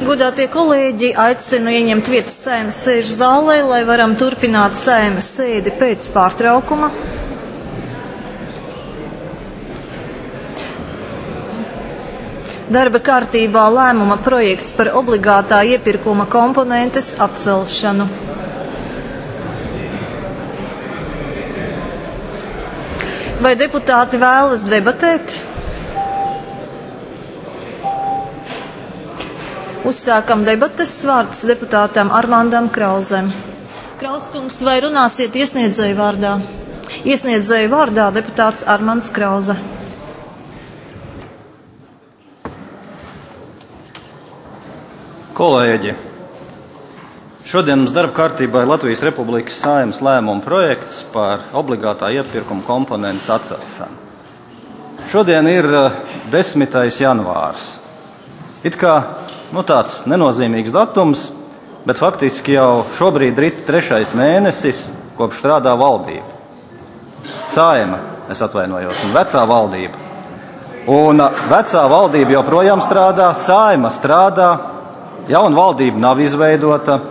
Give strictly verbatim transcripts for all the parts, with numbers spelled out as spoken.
Godātie kolēģi, aicinu ieņemt vietas Saeimas sēžu zālē, lai varam turpināt Saeimas sēdi pēc pārtraukuma. Darba kārtībā lēmuma projekts par obligātā iepirkuma komponentes atcelšanu. Vai deputāti vēlas debatēt? Uzsākam debates. Vārds deputātam Armandam Krauzem. Krauskungs, vai runāsiet iesniedzēju vārdā? Iesniedzēju vārdā deputāts Armands Krauze. Kolēģi, šodien mums darba kārtībā ir Latvijas Republikas Saeimas lēmuma projekts par obligātā iepirkuma komponentes atcelšanu. Šodien ir desmitais janvārs. It kā nu, tāds nenozīmīgs datums, bet faktiski jau šobrīd rit trešais mēnesis, kopš strādā valdība. Saeima, es atvainojos, un vecā valdība. Un vecā valdība joprojām strādā, Saeima strādā, jauna valdība nav izveidota.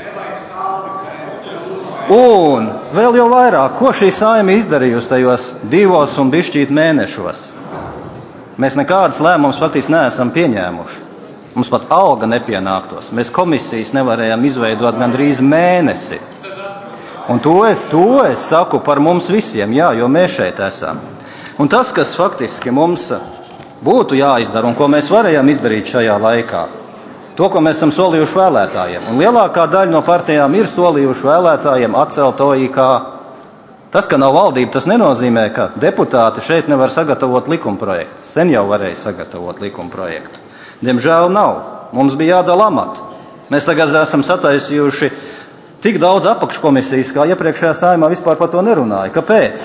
Un vēl jau vairāk, ko šī Saeima izdarījusi tajos divos un bišķīt mēnešos? Mēs nekādas lēmumus faktiski neesam pieņēmuši. Mums pat alga nepienāktos. Mēs komisijas nevarējām izveidot gandrīz mēnesi. Un to es, to es saku par mums visiem, jā, jo mēs šeit esam. Un tas, kas faktiski mums būtu jāizdara un ko mēs varējām izdarīt šajā laikā, to, ko mēs esam solījuši vēlētājiem. Un lielākā daļa no partijām ir solījuši vēlētājiem atcelt O I K. Tas, ka nav valdība, tas nenozīmē, ka deputāti šeit nevar sagatavot likumprojektu. Sen jau varēja sagatavot likumprojektu. Diemžēl nav. Mums bija jādala amati. Mēs tagad esam sataisījuši tik daudz apakškomisijas, kā iepriekšējā Saeimā vispār par to nerunāja. Kāpēc?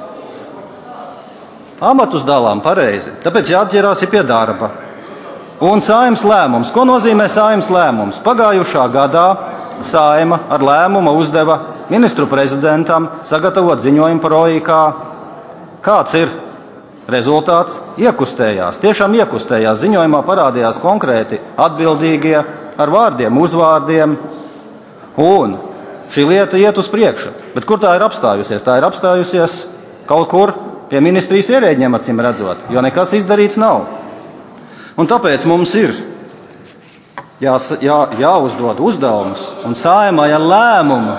Amatus dalām pareizi. Tāpēc jāatķerās pie darba. Un Saeimas lēmums. Ko nozīmē Saeimas lēmums? Pagājušā gadā Saeima ar lēmumu uzdeva ministru prezidentam sagatavot ziņojumu par O I K. Kāds ir rezultāts? Iekustējās, tiešām iekustējās. Ziņojumā parādījās konkrēti atbildīgie ar vārdiem, uzvārdiem, un šī lieta iet uz priekšu. Bet kur tā ir apstājusies? Tā ir apstājusies kaut kur pie ministrijas ierēģiem, acīm redzot, jo nekas izdarīts nav. Un tāpēc mums ir jā, jā, jāuzdod uzdevums un Saeimai ar lēmumu,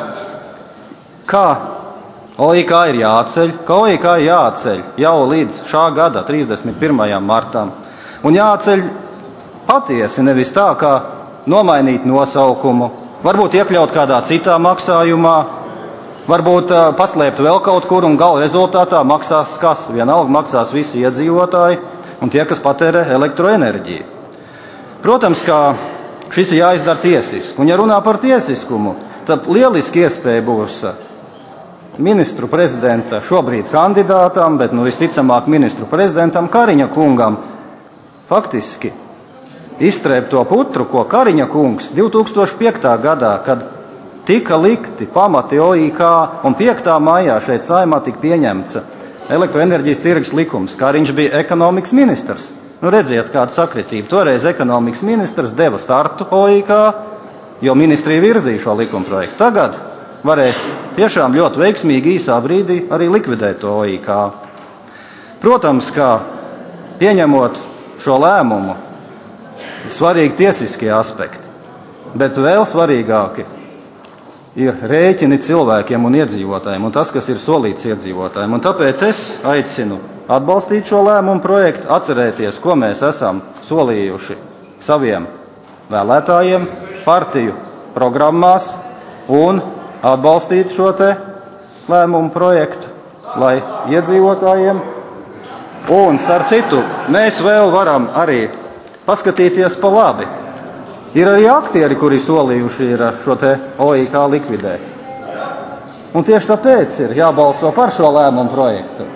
kā O I K ir jāceļ, ka O I K ir jāceļ jau līdz šā gada trīsdesmit pirmajam martam. Un jāceļ patiesi, nevis tā, kā nomainīt nosaukumu, varbūt iekļaut kādā citā maksājumā, varbūt uh, paslēpt vēl kaut kur un gala rezultātā maksās kas? Vienalga maksās visi iedzīvotāji un tie, kas patērē elektroenerģiju. Protams, ka šis ir jāizdara tiesiski. Un ja runā par tiesiskumu, tad lieliski iespēja būs ministru prezidenta šobrīd kandidātam, bet nu visticamāk ministru prezidentam Kariņa kungam faktiski izstrēpt to putru, ko Kariņa kungs divi tūkstoši piektā gadā, kad tika likti pamati O I K un piektā maijā šeit Saeimā tika pieņemts elektroenerģijas tirgus likums. Kariņš bija ekonomikas ministrs. Nu redziet, kāda sakritība. Toreiz ekonomikas ministrs deva startu O I K, jo ministrija virzīja šo likumprojektu. Tagad varēs tiešām ļoti veiksmīgi īsā brīdī arī likvidēt to O I K. Protams, ka pieņemot šo lēmumu, ir svarīgi tiesiskie aspekti, bet vēl svarīgāki ir rēķini cilvēkiem un iedzīvotājiem un tas, kas ir solīts iedzīvotājiem. Un tāpēc es aicinu atbalstīt šo lēmumu projektu, atcerēties, ko mēs esam solījuši saviem vēlētājiem, partiju programmās un atbalstīt šo te lēmumu projektu, lai iedzīvotājiem. Un, starp citu, mēs vēl varam arī paskatīties pa labi. Ir arī aktieri, kuri solījuši ir šo te O I K likvidēt. Un tieši tāpēc ir jābalso par šo lēmumu projektu.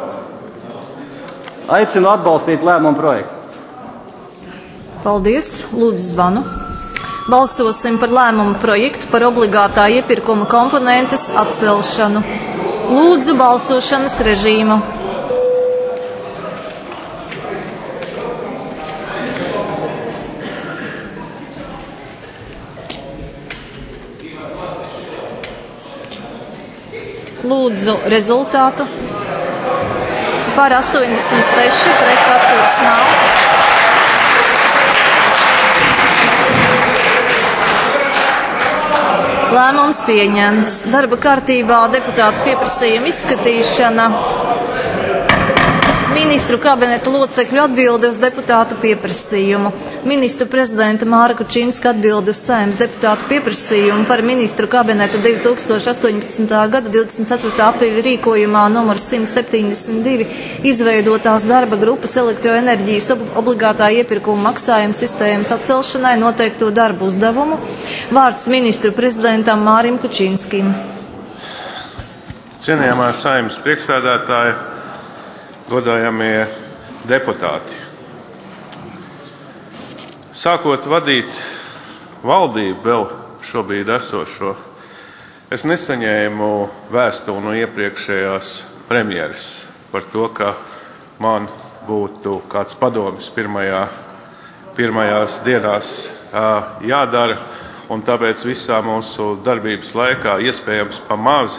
Aicinu atbalstīt lēmumu projektu. Paldies. Lūdzu zvanu. Balsosim par lēmumu projektu par obligātā iepirkuma komponentes atcelšanu. Lūdzu balsošanas režīmu. Lūdzu rezultātu. Par astoņdesmit seši, pret atturas nav. Lēmums pieņemts. Darba kārtībā deputātu pieprasījuma izskatīšana. Ministru kabineta locekļu atbilde uz deputātu pieprasījumu. Ministru prezidenta Māra Kučinska atbilde uz Saeimas deputātu pieprasījumu par ministru kabineta divi tūkstoši astoņpadsmitā gada divdesmit ceturtā aprīļa rīkojumā numurs simt septiņdesmit divi izveidotās darba grupas elektroenerģijas obligātā iepirkuma maksājuma sistēmas atcelšanai noteikto darbu uzdevumu. Vārds ministru prezidentam Mārim Kučinskim. Cienījamā Saeimas priekšsēdētāja, godājamie deputāti. Sākot vadīt valdību vēl šobrīd esošo, es nesaņēmu vēstuli no iepriekšējās premjeras par to, ka man būtu kāds padomis pirmajā, pirmajās dienās jādara, un tāpēc visā mūsu darbības laikā iespējams pa maz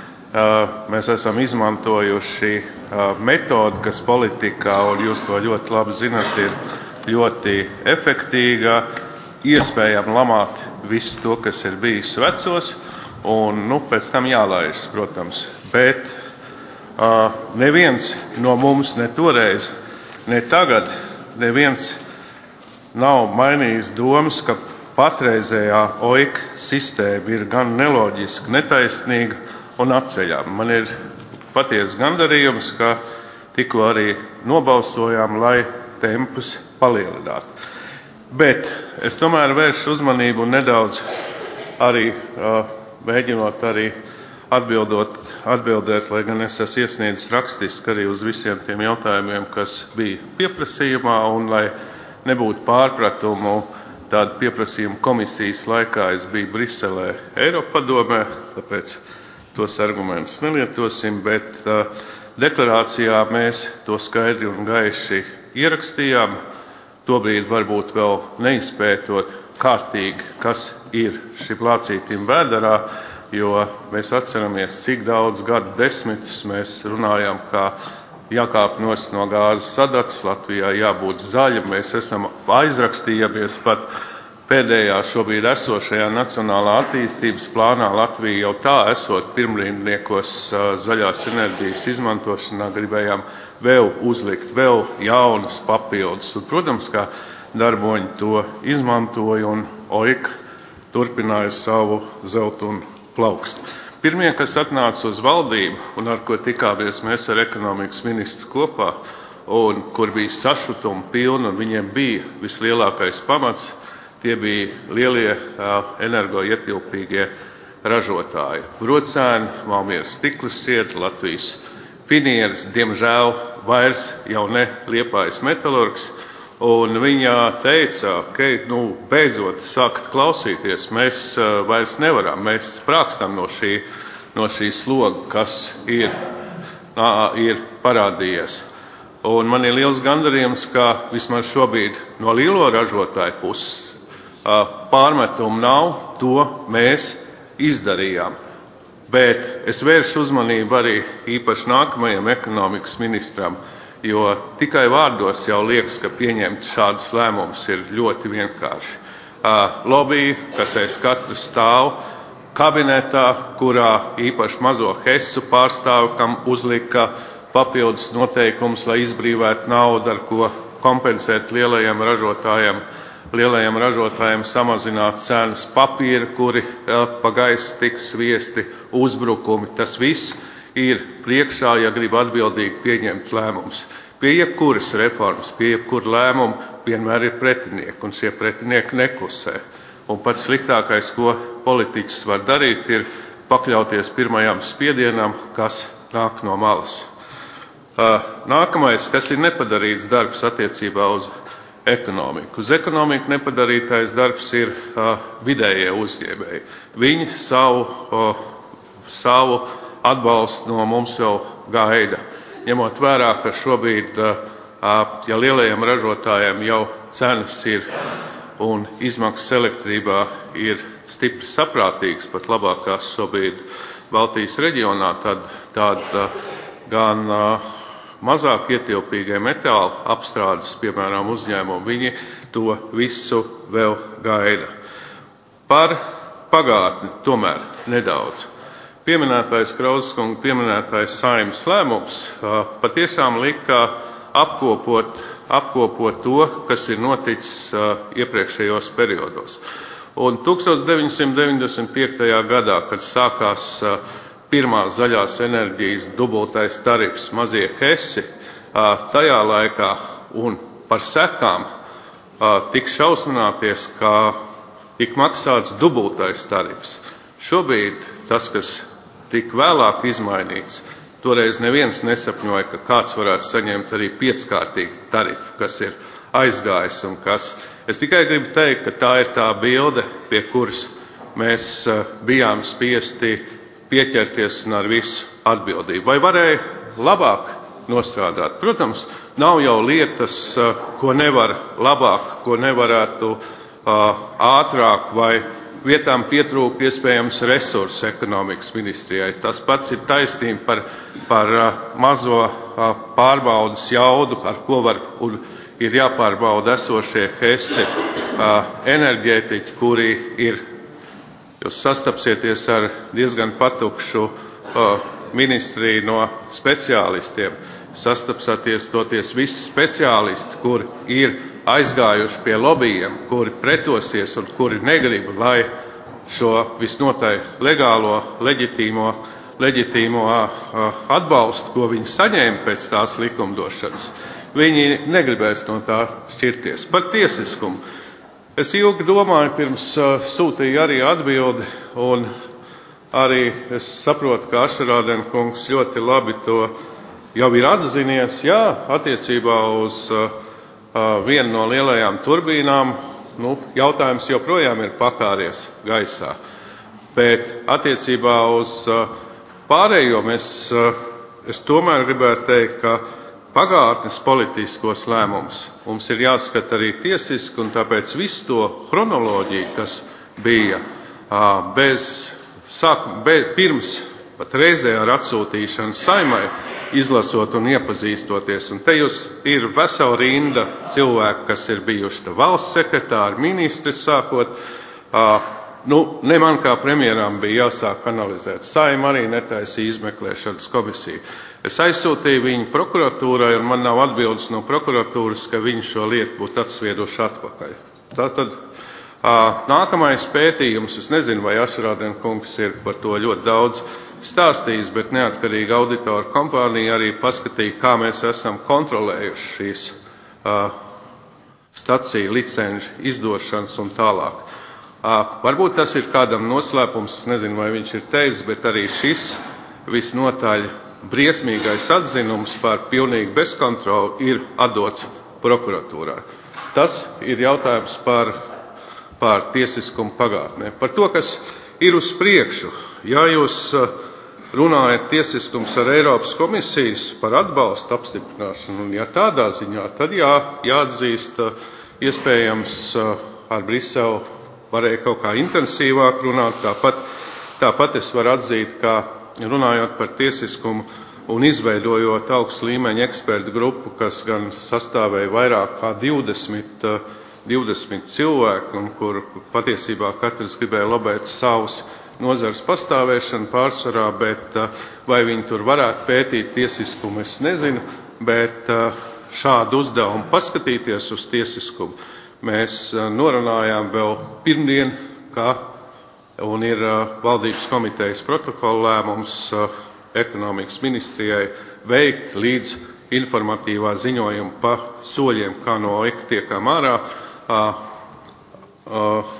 mēs esam izmantojuši metodi, kas politikā, un jūs to ļoti labi zinat, ir ļoti efektīga, iespējami lamāt visu to, kas ir bijis vecos, un nu, pēc tam jālaižas, protams. Bet uh, neviens no mums ne toreiz, ne tagad, neviens nav mainījis domas, ka patreizējā O I K sistēma ir gan neloģiska, netaisnīga un atceļama. Man ir patiesas gandarījums, ka tikko arī nobalsojām, lai tempus palielinātu. Bet es tomēr vēršu uzmanību nedaudz arī, uh, mēģinot arī atbildot, atbildēt, lai gan es esmu iesniedzis rakstiski arī uz visiem tiem jautājumiem, kas bija pieprasījumā, un lai nebūtu pārpratumu, tāda pieprasījuma komisijas laikā es biju Briselē Eiropadomē, tāpēc tos argumentus nelietosim, bet uh, deklarācijā mēs to skaidri un gaiši ierakstījām, tobrīd varbūt vēl neizpētot kārtīgi, kas ir šim lācītim vēderā, jo mēs atceramies, cik daudz gadu desmitus mēs runājam, kā jākāp nost no gāzes sadatas, Latvijā jābūt zaļa, mēs esam aizrakstījamies pat pēdējā šobrīd esošajā nacionālā attīstības plānā. Latvija jau tā esot pirmrindniekos zaļās enerģijas izmantošanā, gribējām vēl uzlikt vēl jaunas papildus. Un, protams, kā darboņi to izmantoja, un O I K turpināja savu zeltu un plaukstu. Pirmie, kas atnāca uz valdību, un ar ko tikāmies mēs ar ekonomikas ministru kopā, un kur bija sašutuma pilni, un viņiem bija vislielākais pamats, tie bija lielie uh, energoietilpīgie ražotāji. Brocēni, Valmieras stikla šķiedra, Latvijas finieris, diemžēl vairs jau ne Liepājas metalurgs, un viņa teica, ka nu, beidzot sākt klausīties, mēs uh, vairs nevaram, mēs sprākstam no šī, no šī sloga, kas ir, uh, ir parādījies. Un man ir liels gandarījums, ka vismaz šobrīd no lielo ražotāju puses pārmetumu nav, to mēs izdarījām. Bet es vēršu uzmanību arī īpaši nākamajam ekonomikas ministram, jo tikai vārdos jau liekas, ka pieņemt šādus lēmumus ir ļoti vienkārši. Lobby, kas aiz katru stāv, kabinetā, kurā īpaši mazo hesu pārstāvu, kam uzlika papildus noteikums, lai izbrīvētu naudu, ar ko kompensēt lielajiem ražotājiem, lielajiem ražotājiem samazināt cenas, papīra, kuri pa gaisu tiks sviesti, uzbrukumi. Tas viss ir priekšā, ja grib atbildīgi pieņemt lēmumus. Pie jebkuras reformas, pie jebkura lēmuma vienmēr ir pretinieki, un šie pretinieki neklusē. Un pats sliktākais, ko politiķis var darīt, ir pakļauties pirmajam spiedienam, kas nāk no malas. Nākamais, kas ir nepadarīts darbs attiecībā uz ekonomiku. Uz ekonomiku nepadarītais darbs ir uh, vidējie uzņēmēji. Viņi savu, uh, savu atbalstu no mums jau gaida. Ņemot vērā, ka šobrīd, uh, ja lielajiem ražotājiem jau cenas ir un izmaksas elektrībā ir stipri saprātīgas, pat labākās šobrīd Baltijas reģionā, tad tāda gan mazāk ietilpīgie metāla apstrādes, piemēram, uzņēmumi, viņi to visu vēl gaida. Par pagātni tomēr nedaudz. Pieminētais Krauskunga pieminētais Saeimas lēmums patiešām lika apkopot, apkopot to, kas ir noticis iepriekšējos periodos. Un tukstovs deviņsimt deviņdesmit piektajā gadā, kad sākās pirmā zaļās enerģijas dubultais tarifs, mazie hesi, tajā laikā un par sekām tik šausmināties, ka tik maksāts dubultais tarifs. Šobrīd tas, kas tik vēlāk izmainīts, toreiz neviens nesapņoja, ka kāds varētu saņemt arī pieckārtīgu tarifu, kas ir aizgājis un kas. Es tikai gribu teikt, ka tā ir tā bilde, pie kuras mēs bijām spiesti pieķerties un ar visu atbildību. Vai varēja labāk nostrādāt? Protams, nav jau lietas, ko nevar labāk, ko nevarētu ātrāk vai vietām pietrūka iespējams resursu ekonomikas ministrijai. Tas pats ir taisnība par, par mazo pārbaudas jaudu, ar ko var un ir jāpārbauda esošie hesi enerģētiķi, kuri ir, jūs sastapsieties ar diezgan patukšu ministriju no speciālistiem, sastapsieties toties visi speciālisti, kuri ir aizgājuši pie lobbyiem, kuri pretosies un kuri negrib, lai šo visnotaļ legālo, leģitīmo, leģitīmo atbalstu, ko viņi saņēma pēc tās likumdošanas, viņi negribēs no tā šķirties. Par tiesiskumu. Es ilgi domāju, pirms sūtīju arī atbildi, un arī es saprotu, ka Ašerādena kungs ļoti labi to jau ir atzinies. Jā, attiecībā uz viena no lielajām turbīnām, nu, jautājums joprojām ir pakāries gaisā. Bet attiecībā uz pārējo mēs, es tomēr gribētu teikt, ka pagātnes politiskos lēmumus mums ir jāskata arī tiesiski, un tāpēc visu to chronoloģiju, kas bija bez, sāk, bez, pirms pat reizē ar atsūtīšanu Saeimai, izlasot un iepazīstoties. Un te jūs ir vesela rinda cilvēku, kas ir bijuši valsts sekretāri, ministri sākot. Nu, ne man kā premjeram bija jāsāk analizēt. Saeima arī netaisīja izmeklēšanas komisiju. Es aizsūtīju viņu prokuratūrai, un man nav atbildes no prokuratūras, ka viņi šo lietu būtu atsvieduši atpakaļ. Tātad nākamais pētījums, es nezinu, vai Ašerādena kungs ir par to ļoti daudz stāstījis, bet neatkarīga auditoru kompānija arī paskatīja, kā mēs esam kontrolējuši šīs uh, staciju licenžu izdošanas un tālāk. Uh, varbūt tas ir kādam noslēpums, es nezinu, vai viņš ir teicis, bet arī šis visnotaļ briesmīgais atzinums par pilnīgu bezkontroli ir atdots prokuratūrā. Tas ir jautājums par, par tiesiskumu pagātnē. Par to, kas ir uz priekšu. Ja jūs uh, runājat tiesiskums ar Eiropas komisijas par atbalstu apstiprināšanu, un ja tādā ziņā, tad jā, jāatzīst, iespējams ar Briselu varēja kaut kā intensīvāk runāt, tāpat, tāpat es varu atzīt, ka runājot par tiesiskumu un izveidojot augstu līmeņa ekspertu grupu, kas gan sastāvēja vairāk kā divdesmit, divdesmit cilvēku, un kur patiesībā katrs gribēja lobēt savus nozars pastāvēšanu pārsvarā, bet vai viņi tur varētu pētīt tiesiskumu, es nezinu, bet šādu uzdevumu paskatīties uz tiesiskumu mēs norunājām vēl pirmdien, kā un ir valdības komitejas protokola lēmums ekonomikas ministrijai veikt līdz informatīvā ziņojuma pa soļiem, kā no eka tiekam ārā. Uh, uh,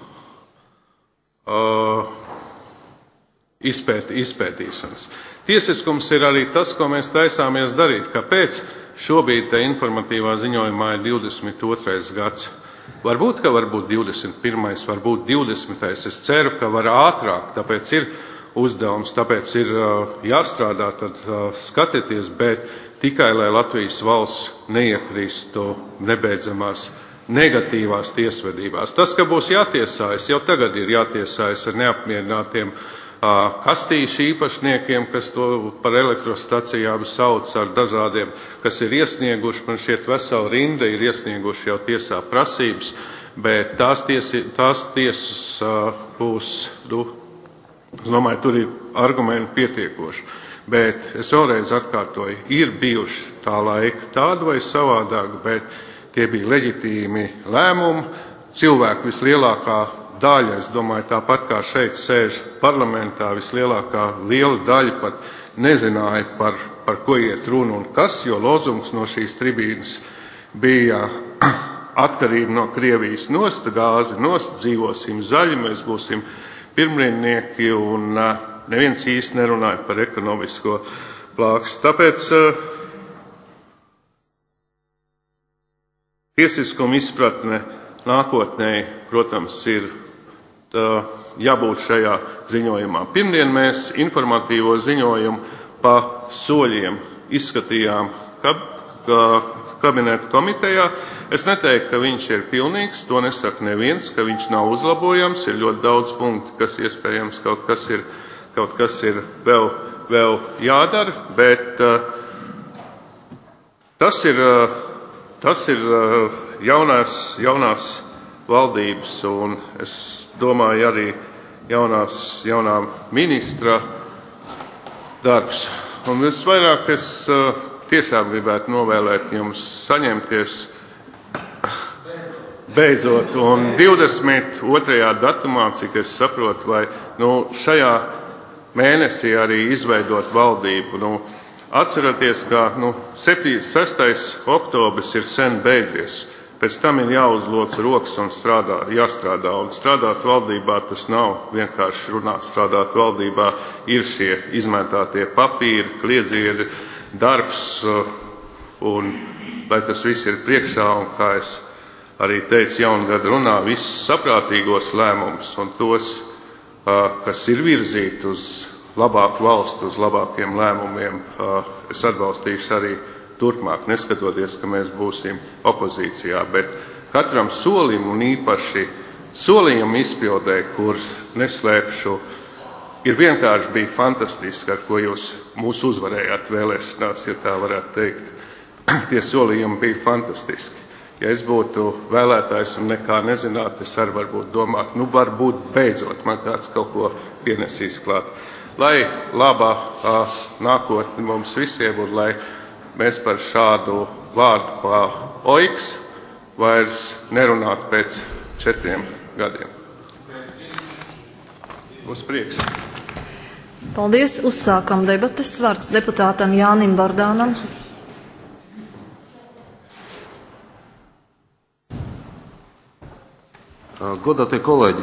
uh, Izpēt, izpētīšanas. Tiesiskums ir arī tas, ko mēs taisāmies darīt. Kāpēc šobrīd te informatīvā ziņojumā ir divdesmit otrais gads? Varbūt, ka varbūt divdesmit pirmais, varbūt divdesmitais. Es ceru, ka var ātrāk, tāpēc ir uzdevums, tāpēc ir uh, jāstrādā, tad uh, skatieties, bet tikai, lai Latvijas valsts neiekristu nebeidzamās negatīvās tiesvedībās. Tas, ka būs jātiesājas, jau tagad ir jātiesājas ar neapmierinātiem kastīšu īpašniekiem, kas to par elektrostacijām sauc ar dažādiem, kas ir iesnieguši, man šķiet vesela rinda ir iesnieguši jau tiesā prasības, bet tās, tiesi, tās tiesas būs, nu, es domāju, tur ir argumenti pietiekoši. Bet es vēlreiz atkārtoju, ir bijuši tā laika tāda vai savādāk, bet tie bija leģitīmi lēmumi. Cilvēku vislielākā daļa, es domāju, tāpat kā šeit sēž parlamentā, vislielākā liela daļa pat nezināja, par, par ko iet runa un kas, jo lozungs no šīs tribīnes bija atkarība no Krievijas nost, gāzi nost, dzīvosim zaļi, mēs būsim pirmrindnieki un neviens īsti nerunāja par ekonomisko plākstu. Tāpēc tiesiskuma izpratne nākotnē, protams, ir tā, jābūt šajā ziņojumā. Pirmdien mēs informatīvo ziņojumu pa soļiem izskatījām kab, ka, kabineta komitejā. Es neteiktu, ka viņš ir pilnīgs, to nesaka neviens, ka viņš nav uzlabojams, ir ļoti daudz punktu, kas iespējams kaut kas ir, kaut kas ir vēl, vēl jādara, bet uh, tas ir, uh, tas ir uh, jaunās, jaunās valdības un es domāju arī jaunās, jaunā ministra darbs. Un visvairāk es uh, tiešām gribētu novēlēt jums saņemties beidzot un divdesmit otrajā datumā, cik es saprotu, vai nu, šajā mēnesī arī izveidot valdību. Nu, atceraties, ka nu, sestais oktobris ir sen beidzies. Pēc tam ir jāuzloc rokas un strādā, jāstrādā. Un strādāt valdībā tas nav vienkārši runāt. Strādāt valdībā ir šie izmētātie papīri, kliedzieri, darbs, un lai tas viss ir priekšā, un kā es arī teicu jaungada runā, visus saprātīgos lēmumus un tos, kas ir virzīti uz labāku valstu, uz labākiem lēmumiem, es atbalstīšu arī turpmāk, neskatoties, ka mēs būsim opozīcijā, bet katram solim un īpaši solījumu izpildē, kur neslēpšu, ir vienkārši bija fantastiski, ar ko jūs mūs uzvarējāt vēlēšanās, ja tā varētu teikt. Tie solījumi bija fantastiski. Ja es būtu vēlētājs un nekā nezinātu, es arī varbūt domāt, nu varbūt beidzot man kāds kaut ko pienesīs klāt. Lai labā nākotne mums visiem un lai mēs par šādu vārdu kā oiks vairs nerunātu pēc četriem gadiem. Uz priekšu. Paldies. Uzsākam debates. Vārds deputātam Jānim Bardānam. Godātie kolēģi,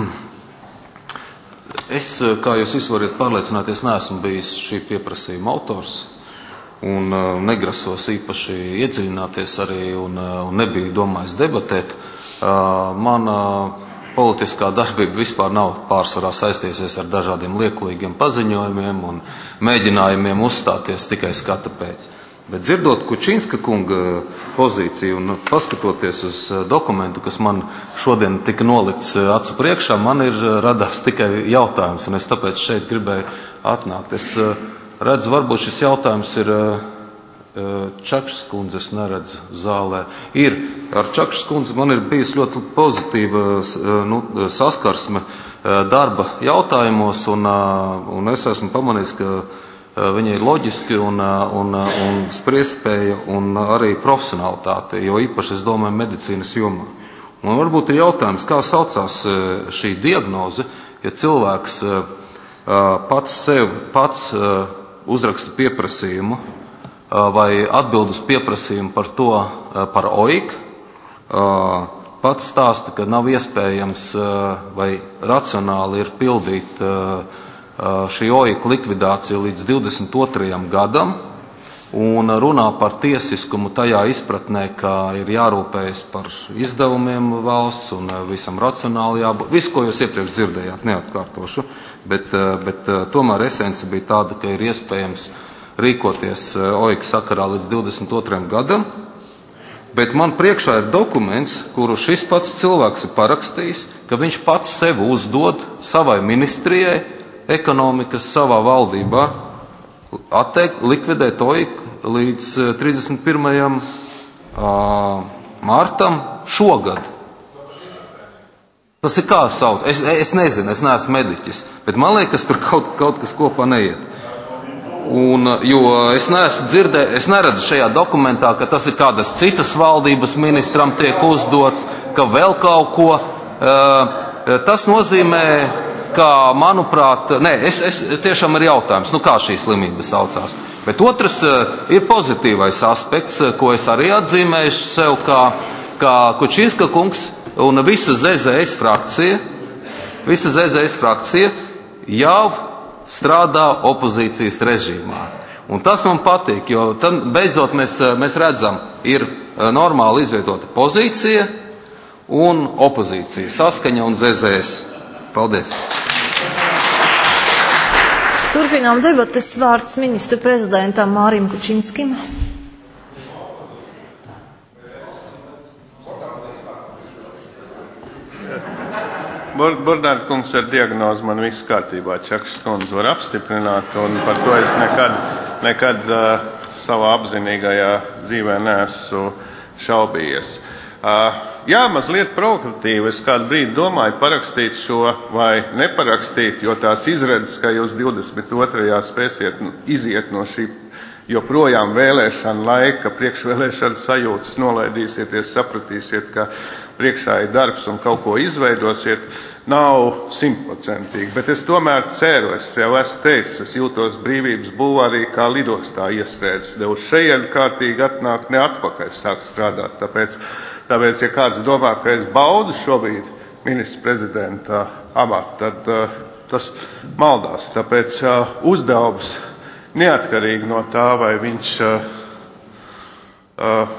es, kā jūs visi varat pārliecināties, neesmu bijis šī pieprasījuma autors. Un uh, negrasos īpaši iedziļināties arī un, uh, un nebiju domājis debatēt. Uh, mana politiskā darbība vispār nav pārsvarā saistījusies ar dažādiem liekulīgiem paziņojumiem un mēģinājumiem uzstāties tikai skata pēc. Bet dzirdot Kučinska kunga pozīciju un paskatoties uz dokumentu, kas man šodien tika nolikts acu priekšā, man ir radās tikai jautājums, un es tāpēc šeit gribēju atnākt. Es, uh, redzu, varbūt šis jautājums ir Čakšas kundze, es neredzu zālē. Ir. Ar Čakšas kundzi man ir bijis ļoti pozitīva nu, saskarsme darba jautājumos, un, un es esmu pamanījis, ka viņa ir loģiski un, un, un spriestspēja un arī profesionalitāte, jo īpaši, es domāju, medicīnas jomā. Un varbūt ir jautājums, kā saucās šī diagnoze, ja cilvēks pats sev, pats uzraksta pieprasījumu vai atbild uz pieprasījumu par to, par oik, pats stāsta, ka nav iespējams vai racionāli ir pildīt šī oika likvidāciju līdz divdesmit otrajam gadam un runā par tiesiskumu tajā izpratnē, ka ir jārūpējas par izdevumiem valsts un visam racionāli jābūt. Visu, ko jūs iepriekš dzirdējāt, neatkārtošu. Bet, bet tomēr esence bija tāda, ka ir iespējams rīkoties oika sakarā līdz divdesmit otrajam gadam, bet man priekšā ir dokuments, kuru šis pats cilvēks ir parakstījis, ka viņš pats sev uzdod savai ministrijai ekonomikas savā valdībā atteikt, likvidēt OIK līdz trīsdesmit pirmajam martam šogad. Tas ir kā sauc? Es, es nezinu, es neesmu mediķis, bet man liekas, tur kaut, kaut kas kopā neiet. Un, jo es neesmu dzirdējis, es neredzu šajā dokumentā, ka tas ir kādas citas valdības ministram tiek uzdots, ka vēl kaut ko. Tas nozīmē, ka, manuprāt, nē, es, es tiešām ir jautājums, nu kā šī slimība saucās. Bet otrs ir pozitīvais aspekts, ko es arī atzīmēju sev, kā, kā Kučinska kungs un visa Z Z S frakcija, visa Z Z S frakcija jau strādā opozīcijas režīmā. Un tas man patīk, jo tad beidzot mēs, mēs redzam, ir normāli izveidota pozīcija un opozīcija, Saskaņa un Z Z S. Paldies! Turpinām debates. Vārds ministru prezidentam Mārim Kučinskim. Burdāta kungs ar diagnozi man viss kārtībā. Čakšs kundze var apstiprināt, un par to es nekad, nekad uh, savā apzinīgajā dzīvē neesmu šaubījies. Uh, jā, mazliet provokatīvi. Es kādu brīdi domāju parakstīt šo vai neparakstīt, jo tās izredzes, ka jūs divdesmit otrajā spēsiet iziet no šī joprojām vēlēšana laika, priekšvēlēšana sajūtas, nolaidīsieties, sapratīsiet, ka priekšā ir darbs un kaut ko izveidosiet, nav simtprocentīgi. Bet es tomēr ceru, es jau esmu teicis, es jūtos brīvības bulvārī kā lidostā iestrēdzis. Devu šeit kārtīgi atnākt, ne atpakaļ sākt strādāt. Tāpēc, tāpēc ja kāds domā, ka es baudu šobrīd ministra prezidenta amatu, tad uh, tas maldās. Tāpēc uh, uzdevums neatkarīgi no tā, vai viņš uh, uh,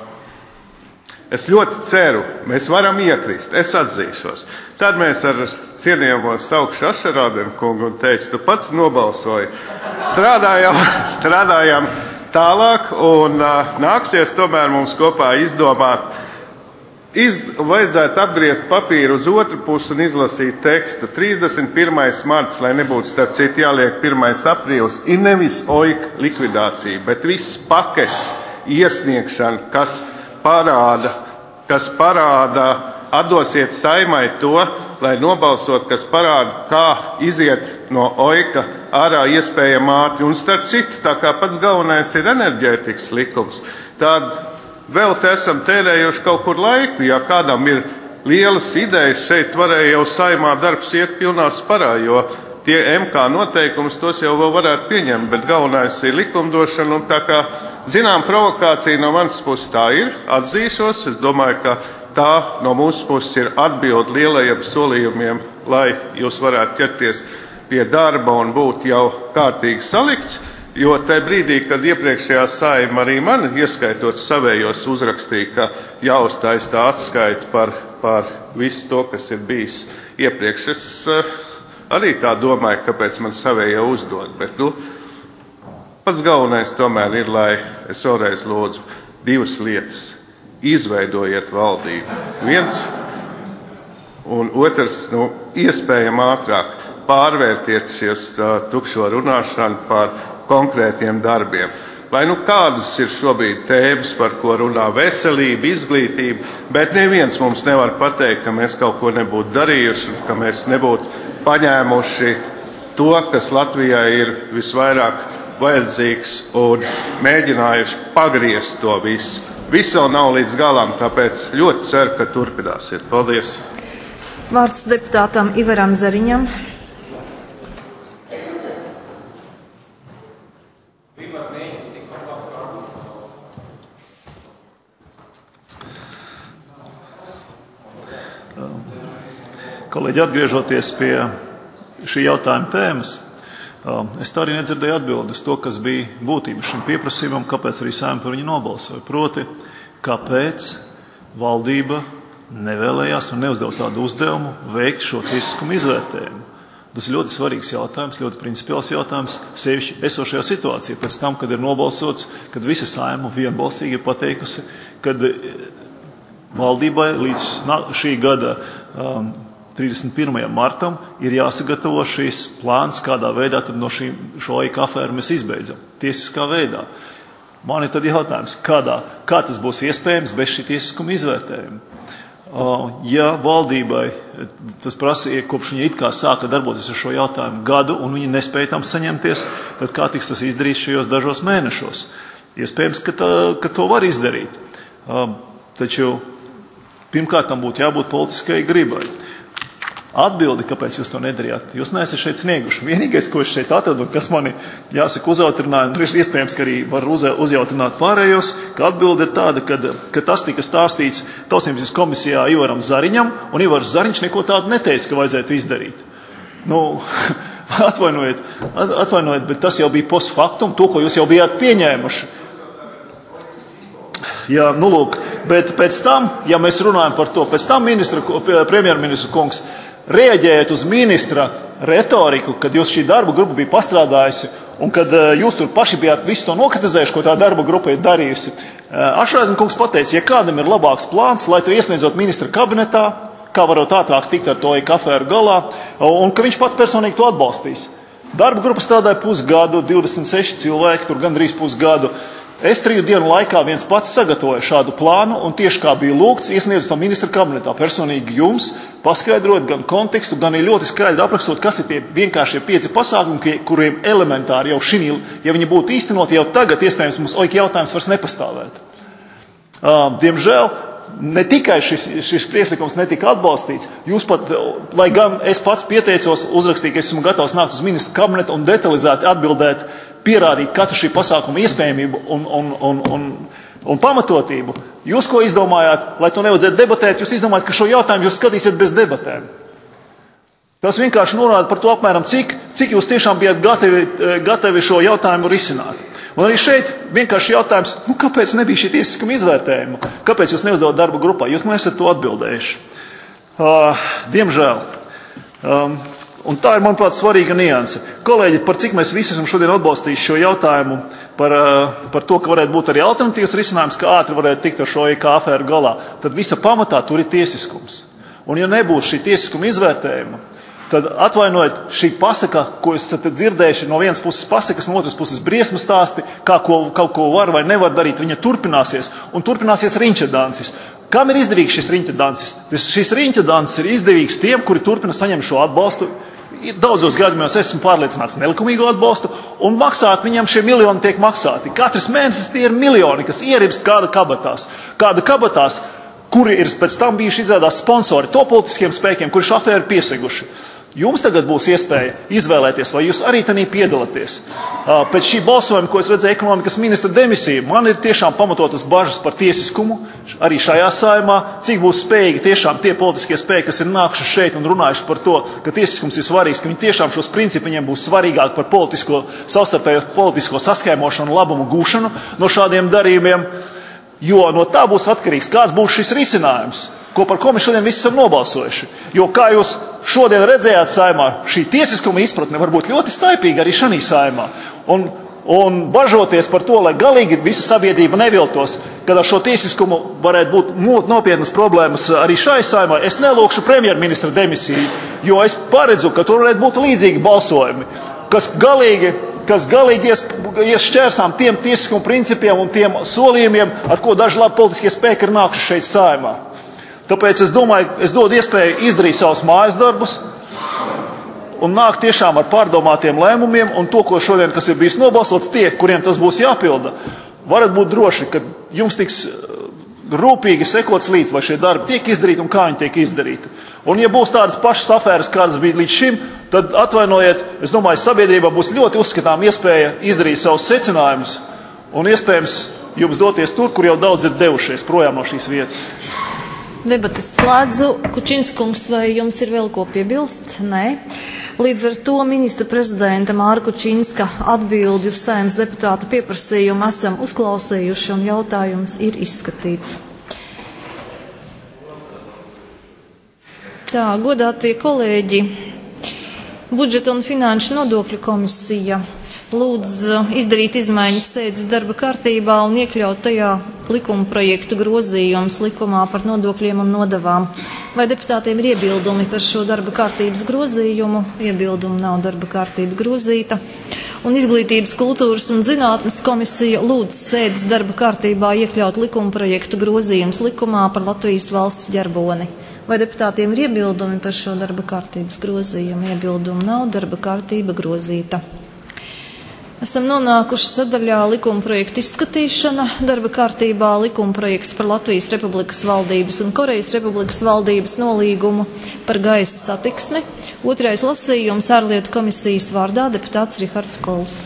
es ļoti ceru, mēs varam iekrist, es atzīšos. Tad mēs ar cienījamo saukšu Ašarādenu kungu un teicu, tu pats nobalsoji. Strādājam, strādājam tālāk un uh, nāksies tomēr mums kopā izdomāt. Iz, vajadzētu apgriezt papīru uz otru pusi un izlasīt tekstu. trīsdesmit pirmais marts, lai nebūtu starp citu jāliek pirmais aprīlis, ir nevis OIK likvidācija, bet viss pakets iesniegšana, kas parāda, kas parāda, atdosiet Saimai to, lai nobalsot, kas parāda, kā iziet no OIKA ārā iespējami ātri. Un starp citu, tā kā pats galvenais ir enerģētikas likums, tad vēl te esam tērējuši kaut kur laiku. Ja kādam ir lielas idejas, šeit varēja jau Saimā darbs iet pilnā sparā, jo tie M K noteikums tos jau vēl varētu pieņemt, bet galvenais ir likumdošana un tā kā zinām, provokācija no manas puses tā ir, atzīšos. Es domāju, ka tā no mūsu puses ir atbild lielajiem solījumiem, lai jūs varētu ķerties pie darba un būt jau kārtīgi salikts. Jo tajā brīdī, kad iepriekšējā Saima arī man, ieskaitot savējos, uzrakstīja, ka jāuztais tā atskaita par, par visu to, kas ir bijis iepriekš. Es uh, arī tā domāju, kāpēc man savējie uzdod. Bet, nu, pats galvenais tomēr ir, lai es vēlreiz lūdzu divas lietas. Izveidojiet valdību. Viens un otrs, nu, iespējami ātrāk pārvērtiet šies uh, tukšo runāšanu par konkrētiem darbiem. Lai nu kādas ir šobrīd tēmas, par ko runā veselība, izglītība, bet neviens mums nevar pateikt, ka mēs kaut ko nebūtu darījuši, ka mēs nebūtu paņēmuši to, kas Latvijai ir visvairāk vajadzīgs un mēģinājuši pagriezt to visu. Viss vēl nav līdz galam, tāpēc ļoti ceru, ka turpināsiet. Paldies! Vārds deputātam Ivaram Zariņam. Kolēģi, atgriežoties pie šī jautājuma tēmas, es tā arī nedzirdēju atbildi uz to, kas bija būtība šim pieprasījumam, kāpēc arī Saeima par viņu nobalsoja. Proti, kāpēc valdība nevēlējās un neuzdeva tādu uzdevumu veikt šo tiesiskumu izvērtējumu. Tas ir ļoti svarīgs jautājums, ļoti principiāls jautājums, sevišķi esošajā situācijā. Pēc tam, kad ir nobalsots, kad visa Saeima vienbalsīgi ir pateikusi, kad valdībai līdz šī gada um, trīsdesmit pirmajam martam ir jāsagatavo šis plāns, kādā veidā tad no šī, šo O I K afēru mēs izbeidzam. Tiesiskā veidā. Man ir tad jautājums, kādā, kā tas būs iespējams bez šī tiesiskuma izvērtējuma. Ja valdībai tas prasīja, kopš viņa it kā sāka darboties ar šo jautājumu gadu, un viņa nespēja tam saņemties, tad kā tiks tas izdarīts šajos dažos mēnešos? Iespējams, ka, tā, ka to var izdarīt. Taču pirmkārt tam būtu jābūt politiskai gribai. Atbildi, kāpēc jūs to nedarījāt, jūs neesat šeit snieguši. Vienīgais, ko es šeit atradu, kas mani, jāsaka, uzjautrināja, un iespējams, ka arī var uzjautrināt pārējos, ka atbildi ir tāda, ka, ka tas tika stāstīts Tautsniecības komisijā Ivaram Zariņam, un Ivars Zariņš neko tādu neteica, ka vajadzētu izdarīt. Nu, atvainojiet, atvainojiet, bet tas jau bija post factum, to, ko jūs jau bijāt pieņēmuši. Jā, nu lūk, bet pēc tam, ja mēs runājam par to, pēc tam ministra, premjerministra kungs, reaģējot uz ministra retoriku, kad jūs šī darba grupa bija pastrādājusi un kad jūs tur paši bijāt visu to nokritizējuši, ko tā darba grupa ir darījusi, Ašrādina kungs pateica, ja kādam ir labāks plāns, lai to iesniedzot ministra kabinetā, kā varot ātrāk tikt ar to O I K afēru galā, un ka viņš pats personīgi to atbalstīs. Darba grupa strādāja pusgadu, divdesmit seši cilvēki, tur gandrīz pusgadu. Es triju dienu laikā viens pats sagatavoju šādu plānu, un tieši kā bija lūgts, iesniedzu to ministra kabinetā personīgi jums, paskaidrot gan kontekstu, gan ļoti skaidri aprakstot, kas ir tie vienkāršie pieci pasākumi, kuriem elementāri jau šī, ja viņi būtu īstenoti, jau tagad iespējams mums O I K jautājums vairs nepastāvētu. Diemžēl, ne tikai šis, šis priekšlikums netika atbalstīts, jūs pat, lai gan es pats pieteicos, uzrakstīju, ka esmu gatavs nākt uz ministra kabinetu un detalizēti atbildēt, pierādīt katru šī pasākuma iespējamību un, un, un, un, un pamatotību. Jūs ko izdomājāt, lai to nevajadzētu debatēt, jūs izdomājāt, ka šo jautājumu jūs skatīsiet bez debatēm. Tas vienkārši norāda par to apmēram, cik, cik jūs tiešām bijat gatavi, gatavi šo jautājumu risināt. Un arī šeit vienkārši jautājums, nu kāpēc nebija šī tiesiskuma izvērtējuma? Kāpēc jūs neuzdevat darba grupā? Jūs neesat to atbildējuši. Uh, diemžēl. Um, Un tā ir, manuprāt, svarīga nianse. Kolēģi, par cik mēs visi esam šodien atbalstījuši šo jautājumu par, par to, ka varētu būt arī alternatīvas risinājums, ka ātri varētu tikt ar šo O I K afēru galā, tad visa pamatā tur ir tiesiskums. Un ja nebūs šī tiesiskuma izvērtējuma, tad atvainojiet šī pasaka, ko jūs esat dzirdējuši, no vienas puses pasakas, no otras puses briesmu stāsti, kā ko, kaut ko var vai nevar darīt, viņa turpināsies, un turpināsies riņķedancis. Kam ir izdevīgs šis riņķedancis? Šis riņķedancis ir izdevīgs tiem, kuri turpina saņemt šo atbalstu. Daudzos gadījumos esmu pārliecināts nelikumīgu atbalstu, un maksāt viņam šie miljoni tiek maksāti. Katrs mēnesis tie ir miljoni, kas ieribst kāda kabatās. Kāda kabatās, kuri ir pēc tam bijuši izrādās sponsori to politiskiem spēkiem, kuri šo afēru pieseguši. Jums tagad būs iespēja izvēlēties, vai jūs arī tanī piedalāties. Pēc šī balsojuma, ko es redzēju ekonomikas ministra demisiju, man ir tiešām pamatotas bažas par tiesiskumu, arī šajā saimā, cik būs spējīgi tiešām tie politiskie spēki, kas ir nākuši šeit un runājuši par to, ka tiesiskums ir svarīgs, ka viņi tiešām šos principus viņiem būs svarīgāk par politisko, savstarpējo politisko saskaņošanu un labumu gūšanu no šādiem darījumiem, jo no tā būs atkarīgs, kāds būs šis risinājums, ko par ko mēs šodien visi esam nobalsojuši. Jo kā jūs šodien redzējāt saimā, šī tiesiskuma izpratne var būt ļoti staipīga arī šanī saimā. Un, un bažoties par to, lai galīgi visa sabiedrība neviltos, kad ar šo tiesiskumu varētu būt nopietnas problēmas arī šai saimā, es nelūkšu premjerministra demisiju, jo es paredzu, ka tur varētu būt līdzīgi balsojumi, kas galīgi, kas galīgi ies, ies šķērsām tiem tiesiskuma principiem un tiem solījumiem, ar ko daži labi politiskie spēki ir nākuši šeit saimā. Tāpēc es domāju, es dodu iespēju izdarīt savus mājas darbus un nākt tiešām ar pārdomātiem lēmumiem, un to, ko šodien, kas ir bijis nobalsots, tie, kuriem tas būs jāpilda, varat būt droši, ka jums tiks rūpīgi sekots līdz, vai šie darbi tiek izdarīti un kā viņi tiek izdarīti. Un ja būs tādas pašas afēras, kādas bija līdz šim, tad atvainojiet, es domāju, sabiedrībā būs ļoti uzskatām iespēja izdarīt savus secinājumus un iespējams jums doties tur, kur jau daudz ir devušies projām no šīs vietas. Debates slēdzu. Kučinskungs, vai jums ir vēl ko piebilst? Nē. Līdz ar to ministra prezidenta Māra Kučinska atbildi uz Saeimas deputātu pieprasījumu esam uzklausījuši un jautājums ir izskatīts. Tā, godātie kolēģi, budžeta un finanšu nodokļu komisija lūdz izdarīt izmaiņas sēdes darba kārtībā un iekļaut tajā likuma projektu grozījums likumā par nodokļiem un nodevām. Vai deputātiem ir iebildumi par šo darba kārtības grozījumu? Iebildumu nav, darba kārtība grozīta. Un Izglītības, kultūras un zinātnes komisija lūdz sēdes darba kārtībā iekļaut likuma projektu grozījums likumā par Latvijas valsts ģerboni. Vai deputātiem ir iebildumi par šo darba kārtības grozījumu? Iebildumu nav, darba kārtība grozīta. Esam nonākuši sadaļā likuma projektu izskatīšana. Darba kārtībā likuma projekts par Latvijas Republikas valdības un Korejas Republikas valdības nolīgumu par gaisa satiksmi. Otrais lasījums ārlietu komisijas vārdā deputāts Rihards Kols.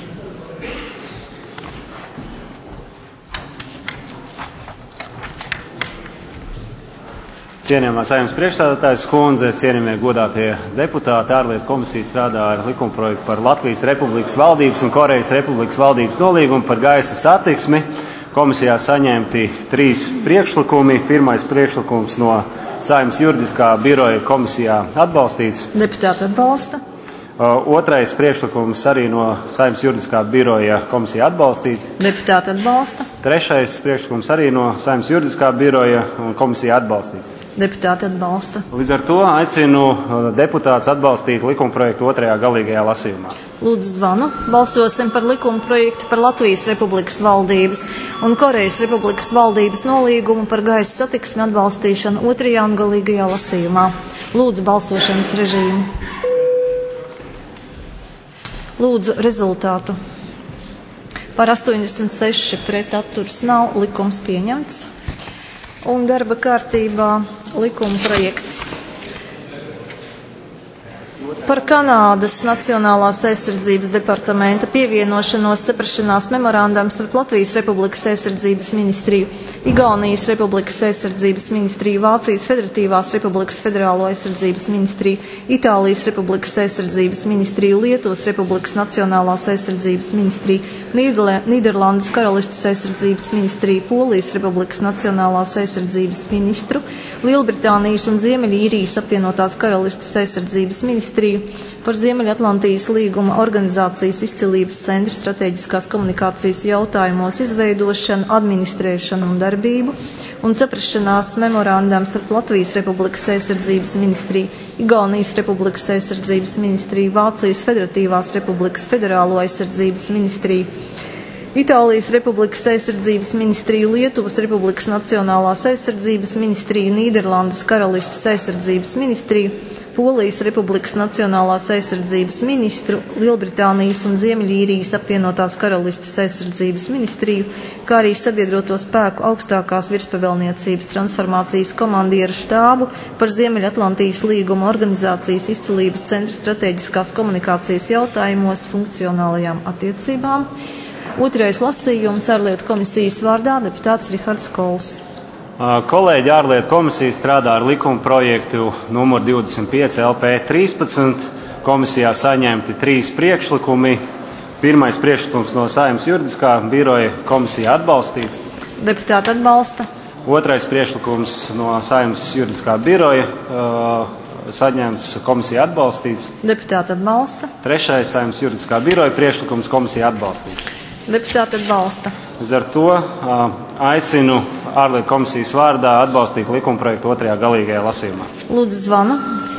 Cienījamā Saeimas priekšsēdētājas kundze, cienījamie godātie deputāti, ārlietu komisija strādā ar likumprojektu par Latvijas Republikas valdības un Korejas Republikas valdības nolīgumu par gaisa satiksmi. Komisijā saņemti trīs priekšlikumi. Pirmais priekšlikums no Saeimas juridiskā biroja komisijā atbalstīts. Deputāti atbalsta. Otrais priekšlikums arī no Saeimas juridiskā biroja komisijā atbalstīts. Deputāti atbalsta. Trešais priekšlikums arī no Saeimas juridiskā biroja un komisijā atbalstīts. Deputāti atbalsta. Līdz ar to aicinu deputātus atbalstīt likumprojektu otrajā galīgajā lasījumā. Lūdzu zvanu. Balsosim par likuma projektu par Latvijas Republikas valdības un Korejas Republikas valdības nolīgumu par gaisa satiksmi atbalstīšanu otrajā un galīgajā lasījumā. Lūdzu balsošanas režīmu. Lūdzu rezultātu. Par astoņdesmit seši pret atturas nav, likums pieņemts. Un darba kārtībā likuma projekts par Kanādas Nacionālās aizsardzības departamenta pievienošanos saprašanās memorandam starp Latvijas Republikas aizsardzības ministriju, Igaunijas Republikas aizsardzības ministriju, Vācijas Federatīvās Republikas federālo aizsardzības ministriju, Itālijas Republikas aizsardzības ministriju, Lietuvas Republikas Nacionālās aizsardzības ministriju, Nīderlandes Karalistes aizsardzības ministriju, Polijas Republikas Nacionālās aizsardzības ministru, Lielbritānijas un Ziemeļīrijas apvienotās Karalistes aizsardzības ministriju, par Ziemeļatlantijas līguma organizācijas izcilības centra strateģiskās komunikācijas jautājumos izveidošanu, administrēšanu un darbību un saprašanās memorandam starp Latvijas Republikas aizsardzības ministriju, Igaunijas Republikas aizsardzības ministriju, Vācijas Federatīvās Republikas federālo aizsardzības ministriju, Itālijas Republikas aizsardzības ministriju, Lietuvas Republikas Nacionālās aizsardzības ministriju, Nīderlandes Karalistes aizsardzības ministriju, Polijas Republikas Nacionālās aizsardzības ministru, Lielbritānijas un Ziemeļīrijas apvienotās Karalistes aizsardzības ministriju, kā arī sabiedroto spēku augstākās virspavēlniecības transformācijas komandieru štābu par Ziemeļatlantijas līguma organizācijas izcilības centra strateģiskās komunikācijas jautājumos funkcionālajām attiecībām. Otrais lasījums ārlietu komisijas vārdā deputāts Rihards Kols. Kolēģi ārlietu komisija strādā ar likuma projektu numur divdesmit pieci L P trīspadsmit. Komisijā saņemti trīs priekšlikumi. Pirmais priekšlikums no Saeimas juridiskā biroja komisijā atbalstīts. Deputāti atbalsta. Otrais priekšlikums no Saeimas juridiskā biroja uh, saņemts, komisija atbalstīts. Deputāti atbalsta. Trešais Saeimas juridiskā biroja priekšlikums komisija atbalstīts. Deputāti atbalsta. Līdz ar to uh, aicinu ārlietu komisijas vārdā atbalstīt likumprojektu otrajā galīgajā lasījumā. Lūdzu zvanu.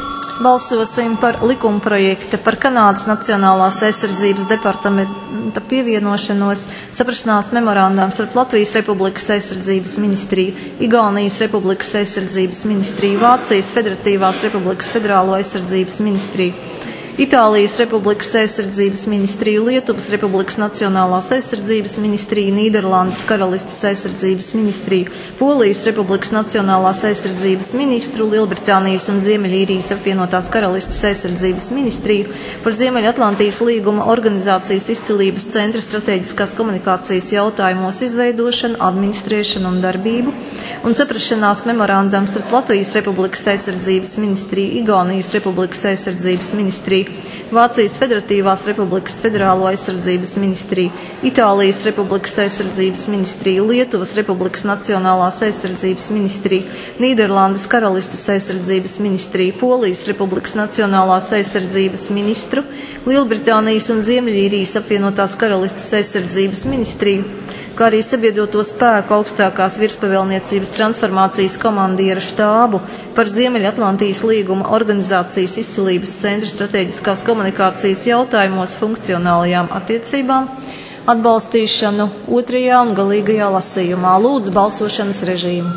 Balsosim par likumprojekta par Kanādas Nacionālās aizsardzības departamenta pievienošanos saprašanās memorandām starp Latvijas Republikas aizsardzības ministriju, Igaunijas Republikas aizsardzības ministriju, Vācijas Federatīvās Republikas federālo aizsardzības ministriju, Itālijas Republikas aizsardzības ministriju, Lietuvas Republikas Nacionālās aizsardzības ministriju, Nīderlandes Karalistes aizsardzības ministriju, Polijas Republikas Nacionālās aizsardzības ministru, Lielbritānijas un Ziemeļīrijas apvienotās Karalistes aizsardzības ministriju, par Ziemeļatlantijas līguma organizācijas izcilības centra strateģiskās komunikācijas jautājumos izveidošanu, administrēšanu un darbību, un saprašanās memorandam starp Latvijas Republikas aizsardzības ministriju, Igaunijas Republikas aizsardzības ministriju, ministriju, Vācijas Federatīvās Republikas Federālo aizsardzības ministriju, Itālijas Republikas aizsardzības ministriju, Lietuvas Republikas Nacionālās aizsardzības ministriju, Nīderlandes Karalistes aizsardzības ministriju, Polijas Republikas Nacionālās aizsardzības ministru, Lielbritānijas un Ziemeļīrijas apvienotās Karalistes aizsardzības ministriju, kā arī sabiedroto spēku augstākās virspavēlniecības transformācijas komandiera štābu par Ziemeļatlantijas līguma organizācijas izcilības centra strateģiskās komunikācijas jautājumos funkcionālajām attiecībām, atbalstīšanu otrajā un galīgajā lasījumā. Lūdzu balsošanas režīmu.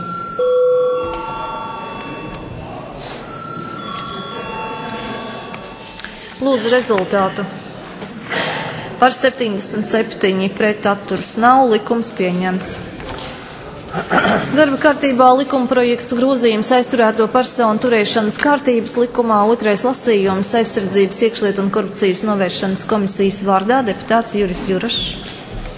Lūdzu rezultātu. Par septiņdesmit septiņi pret atturas nav, likums pieņemts. Darba kārtībā likuma projekts grozījums aizturēto personu turēšanas kārtības likumā, otrais lasījums aizsardzības iekšlietu un korupcijas novēršanas komisijas vārdā deputāts Juris Jurašs.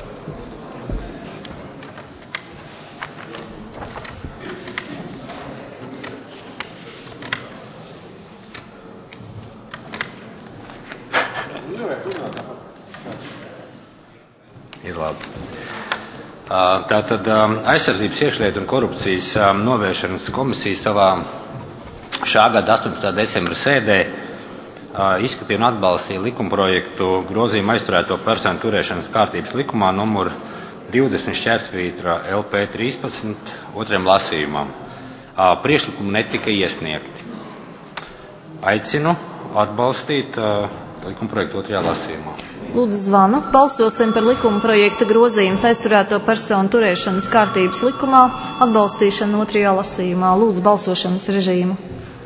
Tātad aizsardzības iekšlietu un korupcijas novēršanas komisija savā šā gada astoņpadsmitā decembra sēdē izskatīja un atbalstīja likumprojektu grozījumu aizturēto personu turēšanas kārtības likumā numur divdesmit šķērsvītra L P trīspadsmit otrajam lasījumam. Priekšlikumi netika iesniegti. Aicinu atbalstīt likumprojektu otrajā lasījumā. Lūdzu zvanu. Balsosim par likuma projekta grozījums aizturēto personu turēšanas kārtības likumā, atbalstīšanu otrajā lasījumā. Lūdzu balsošanas režīmu.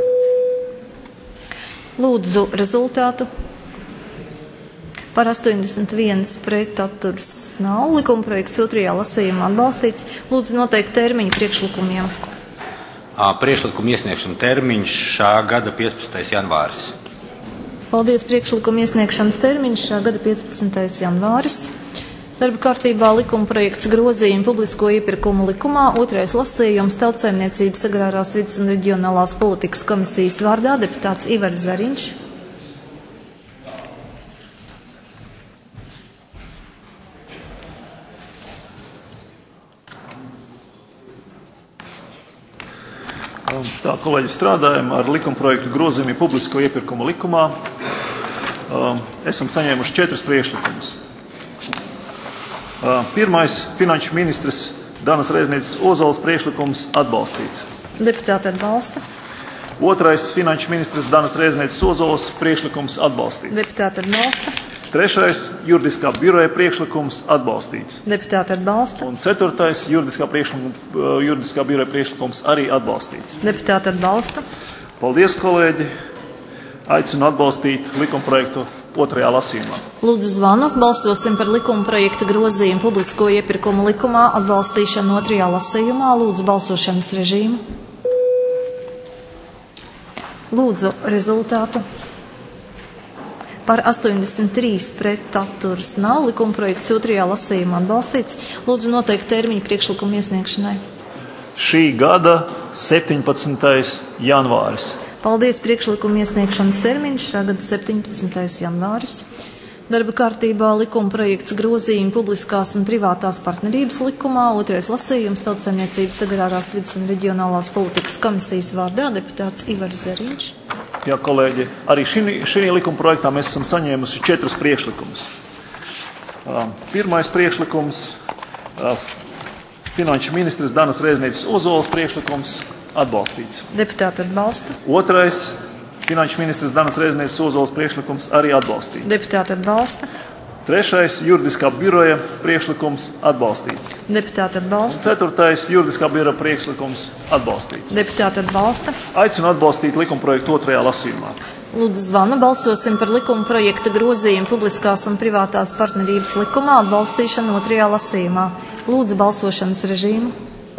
Lūdzu rezultātu. Par astoņdesmit viens pret atturas nav. Likuma projekts otrajā lasījumā atbalstīts. Lūdzu noteikt termiņu priekšlikumiem. Priekšlikuma iesniegšana termiņš šā gada piecpadsmitais janvāris. Paldies, priekšlikuma iesniegšanas termiņš šā gada piecpadsmitais janvāris. Darba kārtībā likuma projekts grozījumi publisko iepirkumu likumā, otrais lasījums Tautsaimniecības agrārās vides un reģionālās politikas komisijas vārdā deputāts Ivars Zariņš. Tā, kolēģi, strādājam ar likumprojektu grozījumi publisko iepirkumu likumā. Esam saņēmuši četrus priekšlikumus. Pirmais - finanšu ministres Danas Reiznieces Ozolas priekšlikums atbalstīts. Deputāti atbalsta. Otrais - finanšu ministres Danas Reiznieces Ozolas priekšlikums atbalstīts. Deputāti atbalsta. Trešais - juridiskā biroja priekšlikums atbalstīts. Deputāti atbalsta. Un ceturtais - juridiskā, juridiskā biroja priekšlikums arī atbalstīts. Deputāti atbalsta. Paldies, kolēģi! Aicinu atbalstīt likumprojektu otrajā lasījumā. Lūdzu zvanu. Balsosim par likumprojekta grozījumu publisko iepirkumu likumā, atbalstīšanu otrajā lasījumā. Lūdzu balsošanas režīmu. Lūdzu rezultātu. Par astoņdesmit trīs pret atturas nav. Likumprojekts otrajā lasījumā atbalstīts. Lūdzu noteikt termiņu priekšlikumu iesniegšanai. Šī gada septiņpadsmitais janvāris. Paldies, priekšlikuma iesniegšanas termiņš šā gada septiņpadsmitais janvāris. Darba kārtībā likumprojekts grozījumi publiskās un privātās partnerības likumā, otrais lasījums Tautsaimniecības agrārās vides un reģionālās politikas komisijas vārdā deputāts Ivars Zariņš. Jā, kolēģi, arī šī, šī likuma projektā mēs esam saņēmuši četrus priekšlikumus. Pirmais priekšlikums - finanšu ministres Danas Reiznieces Ozolas priekšlikums atbalstīts. Deputāti atbalsta. Otrais - finanšu ministres Danas Reiznieces Ozolas priekšlikums arī atbalstīts. Deputāti atbalsta. Trešais - juridiskā biroja priekšlikums atbalstīts. Deputāti atbalsta. Ceturtais - juridiskā biroja priekšlikums atbalstīts. Deputāti atbalsta. Aicinu atbalstīt likumprojektu otrajā lasījumā. Lūdzu zvanu. Balsosim par likumprojekta grozījumu publiskās un privātās partnerības likumā, atbalstīšanu otrajā lasījumā. Lūdzu balsošanas režīmu.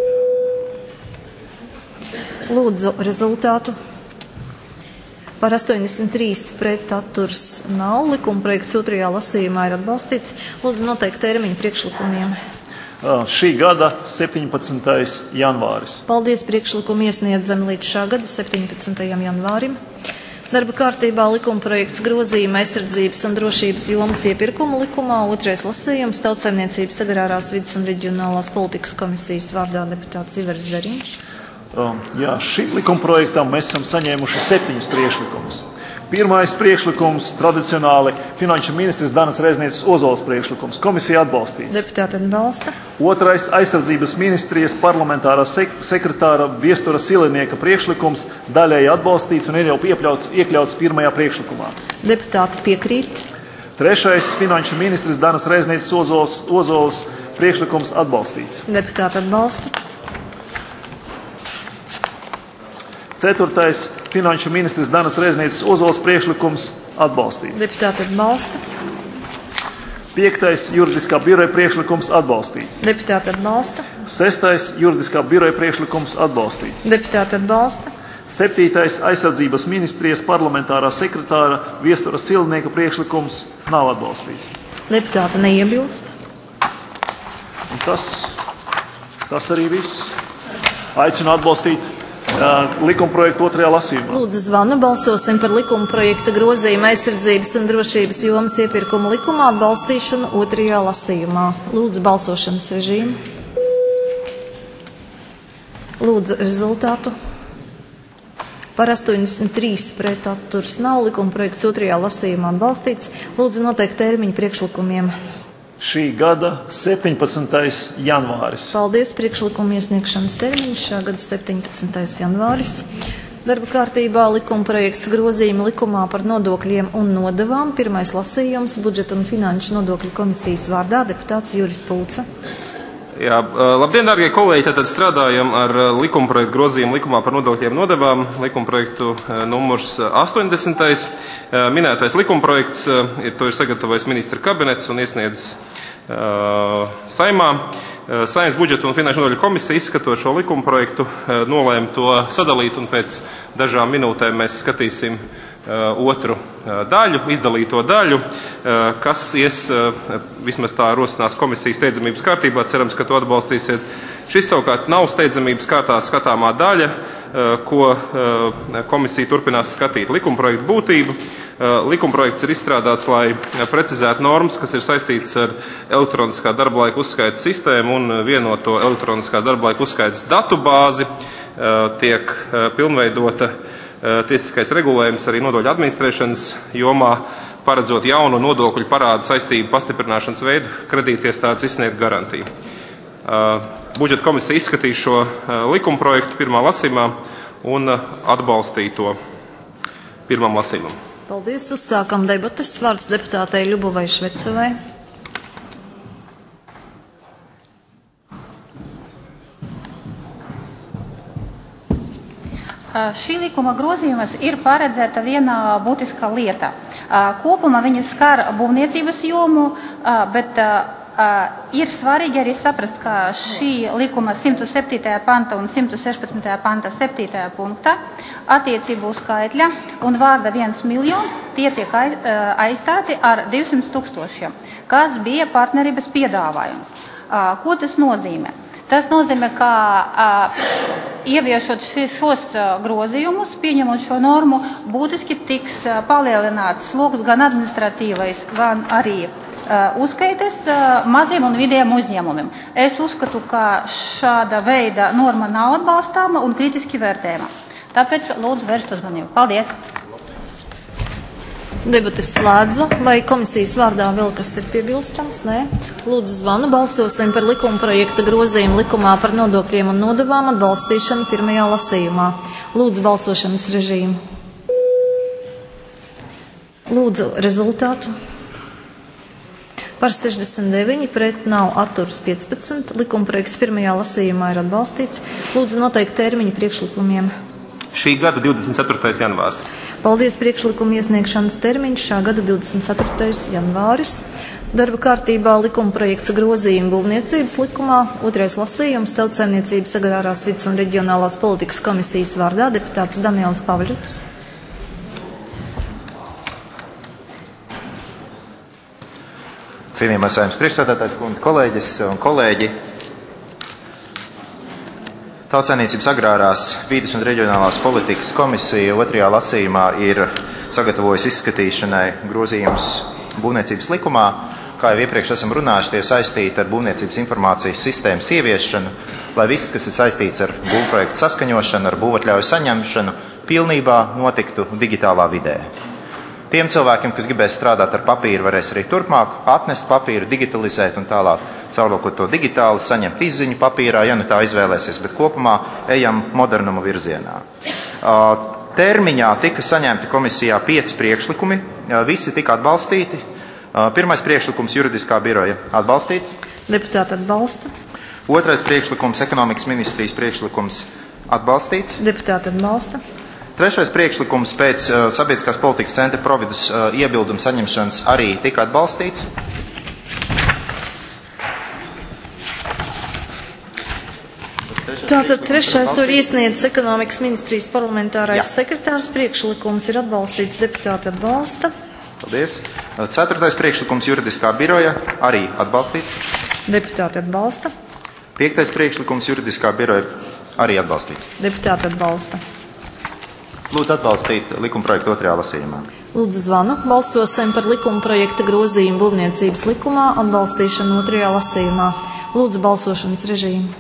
Lūdzu rezultātu. Par astoņdesmit trīs pret atturas nav. Likumprojekts otrajā lasījumā ir atbalstīts. Lūdzu noteikt termiņu priekšlikumiem. Šī gada septiņpadsmitais janvāris. Paldies, priekšlikumu iesniedzam līdz šā gada septiņpadsmitajam janvārim. Darba kārtībā likumprojekts grozījuma aizsardzības un drošības jomas iepirkuma likumā, otrais lasījums, Tautsaimniecības agrārās vides un reģionālās politikas komisijas vārdā deputāts Ivars Zariņš. Um, jā, šī likumprojektam mēs esam saņēmuši septiņus priekšlikumus. Pirmais priekšlikums tradicionāli finanšu ministrs Danas Reznieces Ozolas priekšlikums. Komisija atbalstīts. Deputāti atbalsta. Otrais aizsardzības ministrijas parlamentārā sek sekretāra Viestura Silinieka priekšlikums daļēji atbalstīts un ir jau iekļauts, iekļauts pirmajā priekšlikumā. Deputāti piekrīt. Trešais finanšu ministrs Danas Reznieces Ozolas, Ozolas priekšlikums atbalstīts. Deputāti atbalsta. Ceturtais finanšu ministrs Danas Reznieces Ozolas priekšlikums atbalstīts. Deputāti atbalsta. Piektais juridiskā biroja priekšlikums atbalstīts. Deputāti atbalsta. Sestais juridiskā biroja priekšlikums atbalstīts. Deputāti atbalsta. Septītais aizsardzības ministrijas parlamentārā sekretāra Viestura Silnieka priekšlikums nav atbalstīts. Deputāti neiebilst. Un tas, tas arī viss. Aicinu atbalstīt likumprojektu otrajā lasījumā. Lūdzu zvanu, balsosim par likumprojekta grozījuma aizsardzības un drošības jomas iepirkuma likumā atbalstīšanu otrajā lasījumā. Lūdzu balsošanas režīmu. Lūdzu rezultātu. Par astoņdesmit trīs pret atturas nav, likumprojekts otrajā lasījumā atbalstīts. Lūdzu noteikt termiņu priekšlikumiem. Šī gada septiņpadsmitais janvāris. Paldies, priekšlikuma iesniegšanas termiņš šā gada septiņpadsmitais janvāris. Darba kārtībā likumprojekts grozījuma likumā par nodokļiem un nodevām. Pirmais lasījums budžeta un finanšu nodokļu komisijas vārdā deputāts Juris Pulca. Jā, labdien, dārgie kolēģi! Tātad strādājam ar likumprojektu grozījumu likumā par nodokļiem nodevām, likumprojektu numurs astoņdesmitais. Minētais likumprojekts, to ir sagatavojis ministra kabinets un iesniedzis uh, Saimā. Saimnes budžeta un finanšu nodokļu komisija izskatot šo likumprojektu, nolēma to sadalīt un pēc dažām minūtēm mēs skatīsim otru daļu, izdalīto daļu, kas ies, vismaz tā rosinās komisijas steidzamības kārtībā, cerams, ka to atbalstīsiet. Šis savukārt nav steidzamības kārtā skatāmā daļa, ko komisija turpinās skatīt. Likumprojektu būtību. Likumprojekts ir izstrādāts, lai precizētu normas, kas ir saistītas ar elektroniskā darba laika uzskaites sistēmu un vienoto elektroniskā darba laika uzskaites datu bāzi. Tiek pilnveidota tiesiskais regulējums arī nodokļu administrēšanas jomā, paredzot jaunu nodokļu parādu saistību pastiprināšanas veidu, kredītiestādes izsniegt garantiju. Budžeta komisija izskatīs šo likumprojektu pirmā lasījumā un atbalstīja to pirmam lasījumam. Paldies, uzsākam debates. Vārds deputātei Ļubovai Švecovai. Šī likuma grozījumas ir paredzēta viena būtiska lieta. Kopumā viņa skar būvniecības jomu, bet ir svarīgi arī saprast, ka šī likuma simt septītajā panta un simt sešpadsmitajā panta septītajā punktā attiecību skaitļa un vārda viens miljons tie tiek aizstāti ar divsimt tūkstošiem, kas bija partnerības piedāvājums. Ko tas nozīmē? Tas nozīmē, ka ieviešot šos grozījumus, pieņemot šo normu, būtiski tiks palielināts sloks gan administratīvais, gan arī uzskaites maziem un vidējiem uzņēmumiem. Es uzskatu, ka šāda veida norma nav atbalstāma un kritiski vērtējama. Tāpēc lūdzu vērst uzmanību. Paldies! Debates slēdzu. Vai komisijas vārdā vēl kas ir piebilstams? Nē. Lūdzu zvanu, balsosim par likumprojekta grozījumu likumā par nodokļiem un nodevām atbalstīšanu pirmajā lasījumā. Lūdzu balsošanas režīmu. Lūdzu rezultātu. Par sešdesmit deviņi pret nav atturas piecpadsmit. Likumprojekts pirmajā lasījumā ir atbalstīts. Lūdzu noteikt termiņu priekšlikumiem. Šī gada divdesmit ceturtais janvārs. Paldies, priekšlikuma iesniegšanas termiņš šā gada divdesmit ceturtais janvāris. Darba kārtībā likumprojekts grozījuma būvniecības likumā, otrais lasījums Tautsaimniecības agrārās vides un reģionālās politikas komisijas vārdā deputāts Daniels Pavļuts. Cienījamais Saeimas priekšsēdētājs kundze, kolēģis un kolēģi. Tautsaimniecības agrārās vīdes un reģionālās politikas komisija otrajā lasījumā ir sagatavojusi izskatīšanai grozījumus būvniecības likumā. Kā jau iepriekš esam runājuši, tie saistīti ar būvniecības informācijas sistēmas ieviešanu, lai viss, kas ir saistīts ar būvprojektu saskaņošanu, ar būvatļauju saņemšanu, pilnībā notiktu digitālā vidē. Tiem cilvēkiem, kas gribēs strādāt ar papīru, varēs arī turpmāk atnest papīru, digitalizēt un tālāk caurlokot to digitāli, saņemt izziņu papīrā, ja nu tā izvēlēsies, bet kopumā ejam modernuma virzienā. Termiņā tika saņemti komisijā pieci priekšlikumi, visi tika atbalstīti. Pirmais priekšlikums juridiskā biroja atbalstīts. Deputāti atbalsta. Otrais priekšlikums ekonomikas ministrijas priekšlikums atbalstīts. Deputāti atbalsta. Trešais priekšlikums pēc uh, Sabiedriskās politikas centra providus uh, iebildumu saņemšanas arī tika atbalstīts. Tātad trešais tur iesniedz ekonomikas ministrijas parlamentārais Jā. sekretārs priekšlikums ir atbalstīts, deputāti atbalsta. Paldies. Ceturtais priekšlikums juridiskā biroja arī atbalstīts. Deputāti atbalsta. Piektais priekšlikums juridiskā biroja arī atbalstīts. Deputāti atbalsta. Lūdzu atbalstīt likumprojektu otrajā lasījumā. Lūdzu zvanu. Balsosim par likumprojekta grozījumu būvniecības likumā atbalstīšanu otrajā lasījumā. Lūdzu balsošanas režīmu.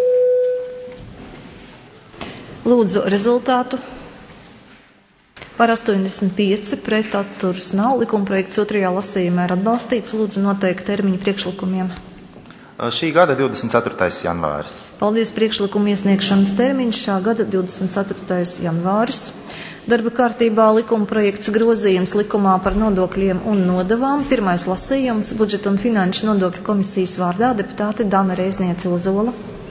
Lūdzu rezultātu. Par astoņdesmit pieci pret atturas nav. Likumprojekts otrajā lasījumā ir atbalstīts. Lūdzu noteikti termiņu priekšlikumiem. Šī gada divdesmit ceturtais janvāris. Paldies, priekšlikuma iesniegšanas termiņš šā gada divdesmit ceturtais janvāris. Darba kārtībā likuma projekts grozījums likumā par nodokļiem un nodevām. Pirmais lasījums budžeta un finanšu nodokļu komisijas vārdā deputāte Dana Reizniece Ozola.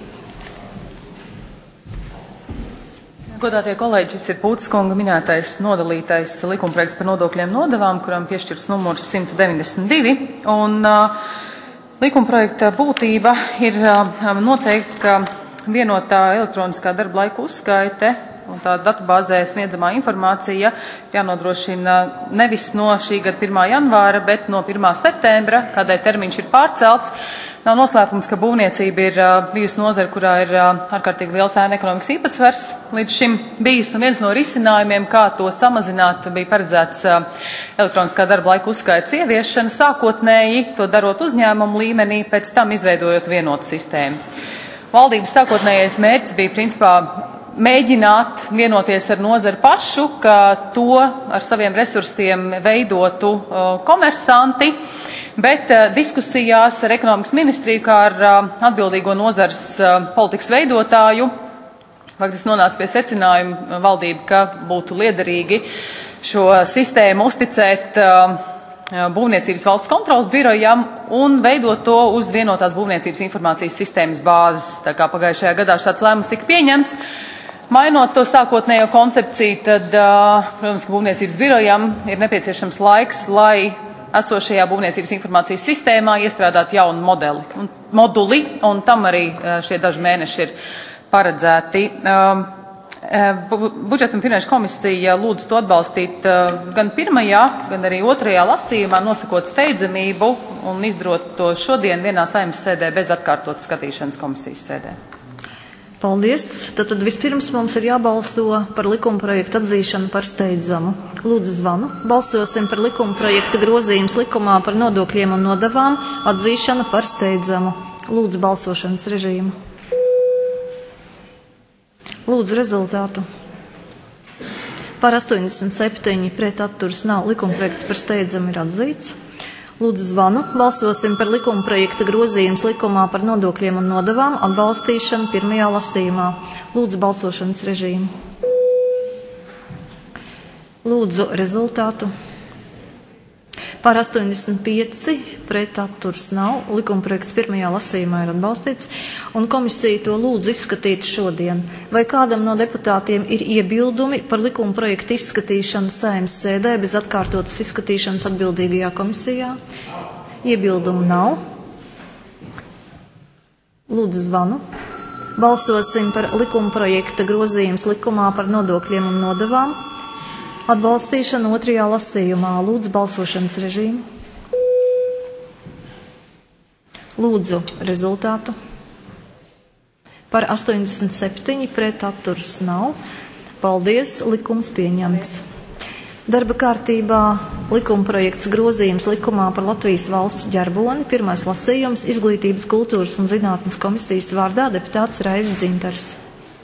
Godātie kolēģi, šis ir Pūtas kunga minētais nodalītais likumprojekts par nodokļiem nodevām, kuram piešķirts numurs simt deviņdesmit divi. Un, uh, Likumprojekta būtība ir noteikti, ka vienotā elektroniskā darba laika uzskaite un tā datubāzē sniedzamā informācija jānodrošina nevis no šī gada pirmā janvāra, bet no pirmā septembra, kādēļ termiņš ir pārcelts. Nav noslēpums, ka būvniecība ir bijusi nozara, kurā ir ārkārtīgi liels ēna ekonomikas īpatsvars līdz šim bijis, un viens no risinājumiem, kā to samazināt, bija paredzēts elektroniskā darba laika uzskaites ieviešana, sākotnēji to darot uzņēmumu līmenī, pēc tam izveidojot vienotu sistēmu. Valdības sākotnējais mērķis bija principā mēģināt vienoties ar nozari pašu, ka to ar saviem resursiem veidotu uh, komersanti, bet uh, diskusijās ar ekonomikas ministriju, kā ar uh, atbildīgo nozares uh, politikas veidotāju, faktiski nonāca pie secinājuma valdība, ka būtu liederīgi šo sistēmu uzticēt uh, Būvniecības valsts kontrolas birojam un veidot to uz vienotās būvniecības informācijas sistēmas bāzes. Tā kā pagājušajā gadā šāds lēmums tika pieņemts, mainot to sākotnējo koncepciju, tad, protams, ka būvniecības birojam ir nepieciešams laiks, lai esošajā būvniecības informācijas sistēmā iestrādāt jaunu modeli, un, moduli, un tam arī šie daži mēneši ir paredzēti. Budžeta un finanšu komisija lūdzu to atbalstīt gan pirmajā, gan arī otrajā lasījumā, nosakot steidzamību un izdarot to šodien vienā Saeimas sēdē bez atkārtotas skatīšanas komisijas sēdē. Paldies. Tad, tad vispirms mums ir jābalso par likumprojektu atzīšanu par steidzamu. Lūdzu zvanu. Balsosim par likumprojekta grozījums likumā par nodokļiem un nodevām atzīšanu par steidzamu. Lūdzu balsošanas režīmu. Lūdzu rezultātu. Par astoņdesmit septiņi pret atturas nav. Likumprojekts par steidzamu ir atzīts. Lūdzu zvanu. Balsosim par likumprojekta grozījums likumā par nodokļiem un nodevām atbalstīšanu pirmajā lasījumā. Lūdzu balsošanas režīmu. Lūdzu rezultātu. Par astoņdesmit pieci pret atturas nav. Likumprojekts pirmajā lasījumā ir atbalstīts, un komisija to lūdzu izskatīt šodien. Vai kādam no deputātiem ir iebildumi par likumprojektu izskatīšanu Saeimas sēdē bez atkārtotas izskatīšanas atbildīgajā komisijā? Iebildumu nav. Lūdzu zvanu. Balsosim par likumprojekta grozījums likumā par nodokļiem un nodevām atbalstīšanu otrajā lasījumā. Lūdzu balsošanas režīmu. Lūdzu rezultātu. par astoņdesmit septiņi, pret atturas nav. Paldies, likums pieņemts. Darba kārtībā likumprojekts grozījums likumā par Latvijas valsts ģerboni. Pirmais lasījums Izglītības, kultūras un zinātnes komisijas vārdā deputāts Raivis Dzintars.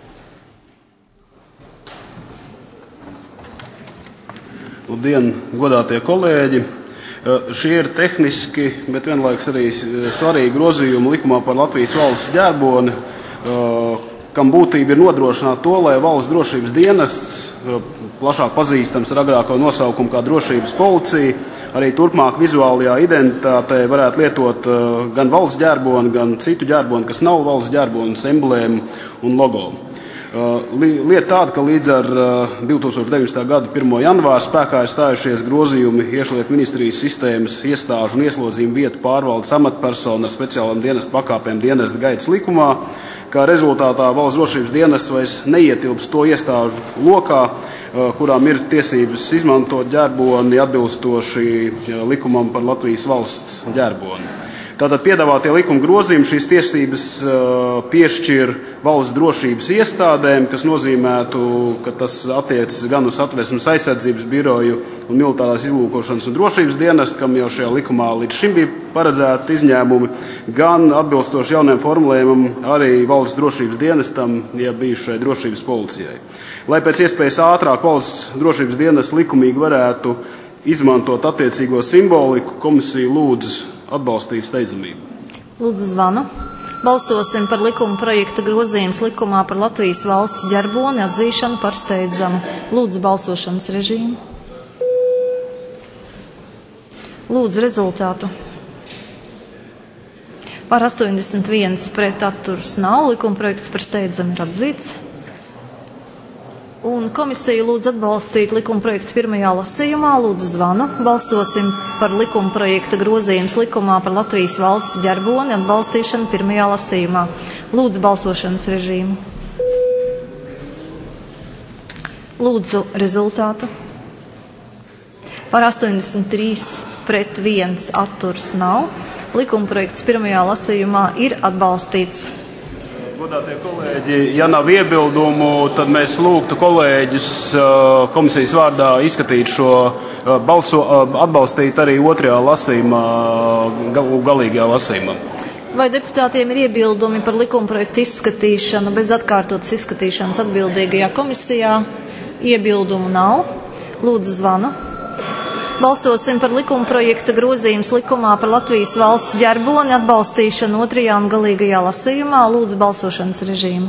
Labdien, godātie kolēģi! Šie ir tehniski, bet vienlaiks arī svarīgi grozījumi likumā par Latvijas valsts ģerboni, kam būtība ir nodrošināt to, lai valsts drošības dienests, plašāk pazīstams ar agrāko nosaukumu kā drošības policija, arī turpmāk vizuālajā identitātē varētu lietot gan valsts ģerboni, gan citu ģerboni, kas nav valsts ģerbonas emblēmu un logo. Lieta tāda, ka līdz ar divi tūkstoši deviņpadsmitā gada pirmā janvāra spēkā ir stājušies grozījumi Iekšlietu ministrijas sistēmas iestāžu un ieslodzījumu vietu pārvaldes amatpersonu ar speciālām dienestu pakāpēm dienesta gaitas likumā, kā rezultātā valsts drošības dienests vairs neietilps to iestāžu lokā, kurām ir tiesības izmantot ģerboni atbilstoši likumam par Latvijas valsts ģerboni. Tātad piedāvātie likuma grozījumi šīs tiesības piešķir valsts drošības iestādēm, kas nozīmētu, ka tas attiecas gan uz Satversmes aizsardzības biroju un militārās izlūkošanas un drošības dienestu, kam jau šajā likumā līdz šim bija paredzēti izņēmumi, gan atbilstoši jauniem formulējumam arī valsts drošības dienestam, ja bijušai drošības policijai. Lai pēc iespējas ātrāk valsts drošības dienests likumīgi varētu izmantot attiecīgo simboliku, komisija lūdz atbalstīt steidzamību. Lūdzu zvanu. Balsosim par likuma projekta grozījums likumā par Latvijas valsts ģerboni atzīšanu par steidzamu. Lūdzu balsošanas režīmu. Lūdzu rezultātu. Par astoņdesmit viens pret atturas nav. Likuma projekts par steidzamu ir atzīts. Un komisija lūdz atbalstīt likuma projektu pirmajā lasījumā. Lūdzu zvanu. Balsosim par likuma projekta grozījums likumā par Latvijas valsts ģerboni atbalstīšanu pirmajā lasījumā. Lūdzu balsošanas režīmu. Lūdzu rezultātu. Par astoņdesmit trīs pret viens atturs nav. Likuma projekts pirmajā lasījumā ir atbalstīts. Godātie kolēģi, ja nav iebildumu, tad mēs lūgtu kolēģus komisijas vārdā izskatīt šo balso, atbalstīt arī otrajā lasījumā, galīgajā lasījumā. Vai deputātiem ir iebildumi par likumprojektu izskatīšanu bez atkārtotas izskatīšanas atbildīgajā komisijā? Iebildumu nav. Lūdzu zvanu. Balsosim par likumprojekta grozījums likumā par Latvijas valsts ģerboni atbalstīšanu otrajā un galīgajā lasījumā. Lūdzu balsošanas režīmu.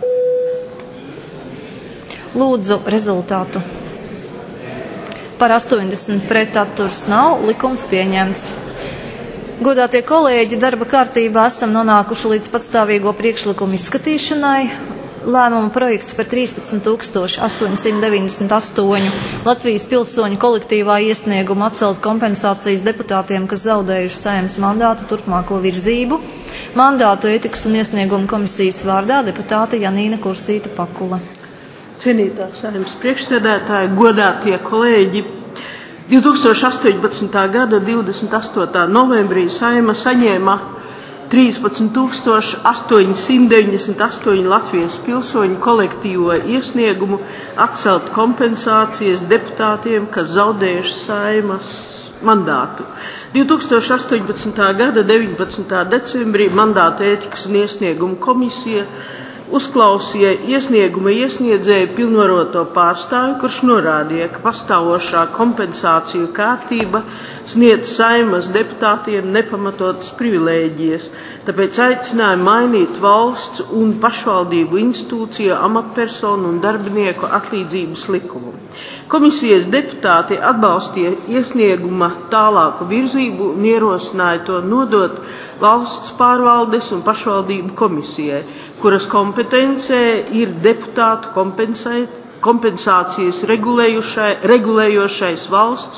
Lūdzu rezultātu. Par astoņdesmit pret atturs nav. Likums pieņemts. Godātie kolēģi, darba kārtībā esam nonākuši līdz patstāvīgo priekšlikumu izskatīšanai. Lēmuma projekts par trīspadsmit tūkstoši astoņsimt deviņdesmit astoņu Latvijas pilsoņu kolektīvā iesniegumu atcelt kompensācijas deputātiem, kas zaudējuši Saeimas mandātu turpmāko virzību. Mandātu ētikas un iesniegumu komisijas vārdā deputāte Janīna Kursīta Pakula. Cienītā Saeimas priekšsēdētāja, godātie kolēģi, divi tūkstoši astoņpadsmitā gada divdesmit astotā novembrī Saeima saņēma trīspadsmit tūkstoši astoņsimt deviņdesmit astoņu Latvijas pilsoņu kolektīvo iesniegumu atcelt kompensācijas deputātiem, kas zaudējuši Saeimas mandātu. divi tūkstoši astoņpadsmitā gada deviņpadsmitā decembrī mandāta ētikas un iesniegumu komisija uzklausīja iesnieguma iesniedzēju pilnvaroto pārstāvi, kurš norādīja, ka pastāvošā kompensāciju kārtība sniedz Saeimas deputātiem nepamatotas privilēģijas, tāpēc aicināja mainīt valsts un pašvaldību institūciju, amatpersonu un darbinieku atlīdzības likumu. Komisijas deputāti atbalstīja iesnieguma tālāku virzību un ierosināja to nodot valsts pārvaldes un pašvaldību komisijai, kuras kompetencē ir deputātu kompensācijas regulējošais valsts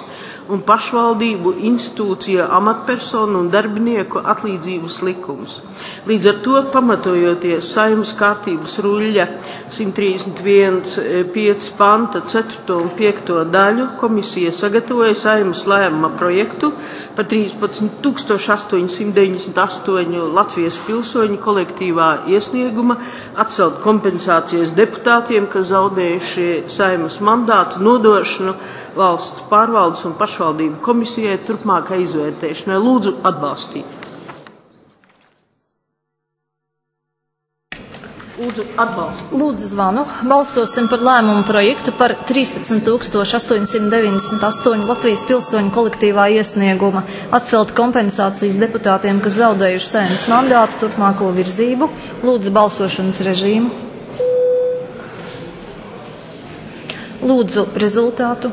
un pašvaldību, institūciju, amatpersonu un darbinieku atlīdzības likums. Līdz ar to, pamatojoties Saeimas kārtības ruļļa simt trīsdesmit viens pieci panta ceturto un piekto daļu, komisija sagatavoja Saeimas lēmuma projektu par trīspadsmit tūkstoši astoņsimt deviņdesmit astoņu Latvijas pilsoņu kolektīvā iesnieguma atcelt kompensācijas deputātiem, kas zaudējuši Saeimas mandātu, nodošanu valsts pārvaldes un pašvaldību komisijai turpmākai izvērtēšanai. Lūdzu atbalstīt. Lūdzu, atbalstu. Lūdzu zvanu. Balsosim par lēmumu projektu par trīspadsmit tūkstoši astoņsimt deviņdesmit astoņu Latvijas pilsoņu kolektīvā iesnieguma atcelt kompensācijas deputātiem, kas zaudējuši Saeimas mandātu, turpmāko virzību. Lūdzu balsošanas režīmu. Lūdzu rezultātu.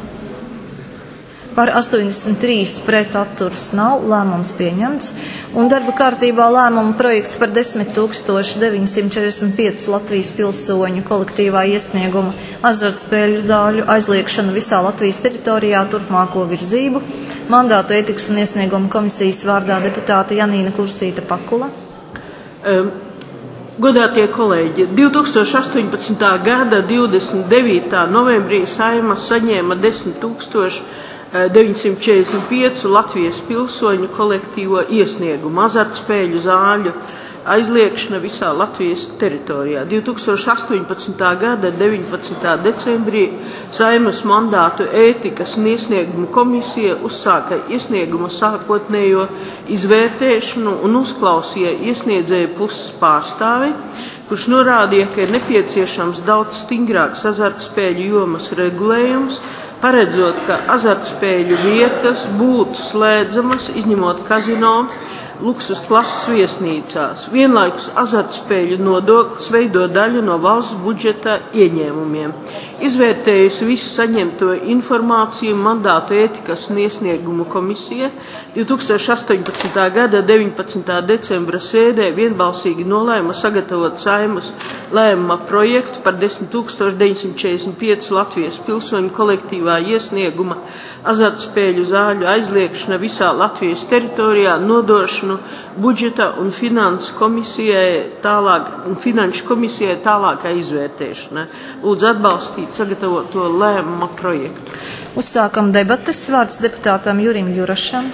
Par astoņdesmit trīs pret atturas nav, lēmums pieņemts. Un darba kārtībā lēmuma projekts par desmit tūkstoši deviņsimt četrdesmit pieci Latvijas pilsoņu kolektīvā iesnieguma azartspēļu zāļu aizliekšanu visā Latvijas teritorijā, turpmāko virzību. Mandātu ētikas un iesnieguma komisijas vārdā deputāte Janīna Kursīta Pakula. Um. Godātie kolēģi, divi tūkstoši astoņpadsmitā gada divdesmit devītā novembrī Saeima saņēma desmit tūkstoši deviņsimt četrdesmit pieci Latvijas pilsoņu kolektīvo iesniegumu azartspēļu zāļu aizliekšana visā Latvijas teritorijā. divi tūkstoši astoņpadsmitā gada deviņpadsmitā decembrī Saeimas mandātu ētikas un iesniegumu komisija uzsāka iesnieguma sākotnējo izvērtēšanu un uzklausīja iesniedzēju puses pārstāvi, kurš norādīja, ka ir nepieciešams daudz stingrāks azartspēļu jomas regulējums, paredzot, ka azartspēļu vietas būtu slēdzamas, izņemot kazino, luksus klases viesnīcās. Vienlaikus azartspēļu nodoklis veido daļu no valsts budžeta ieņēmumiem. Izvērtējusi visu saņemto informāciju, mandātu ētikas un iesniegumu komisija divi tūkstoši astoņpadsmitā gada deviņpadsmitā decembra sēdē vienbalsīgi nolēma sagatavot Saeimas lēmuma projektu par desmit tūkstoši deviņsimt četrdesmit pieci Latvijas pilsoņu kolektīvā iesnieguma azartspēļu zāļu aizliekšana visā Latvijas teritorijā, nodošanu budžeta un finansu komisijai tālāk, un finanšu komisijai tālākai izvērtēšanai. Lūdzu atbalstīt sagatavoto lēmuma projektu. Uzsākam debates. Vārds deputātam Jurim Jurašam.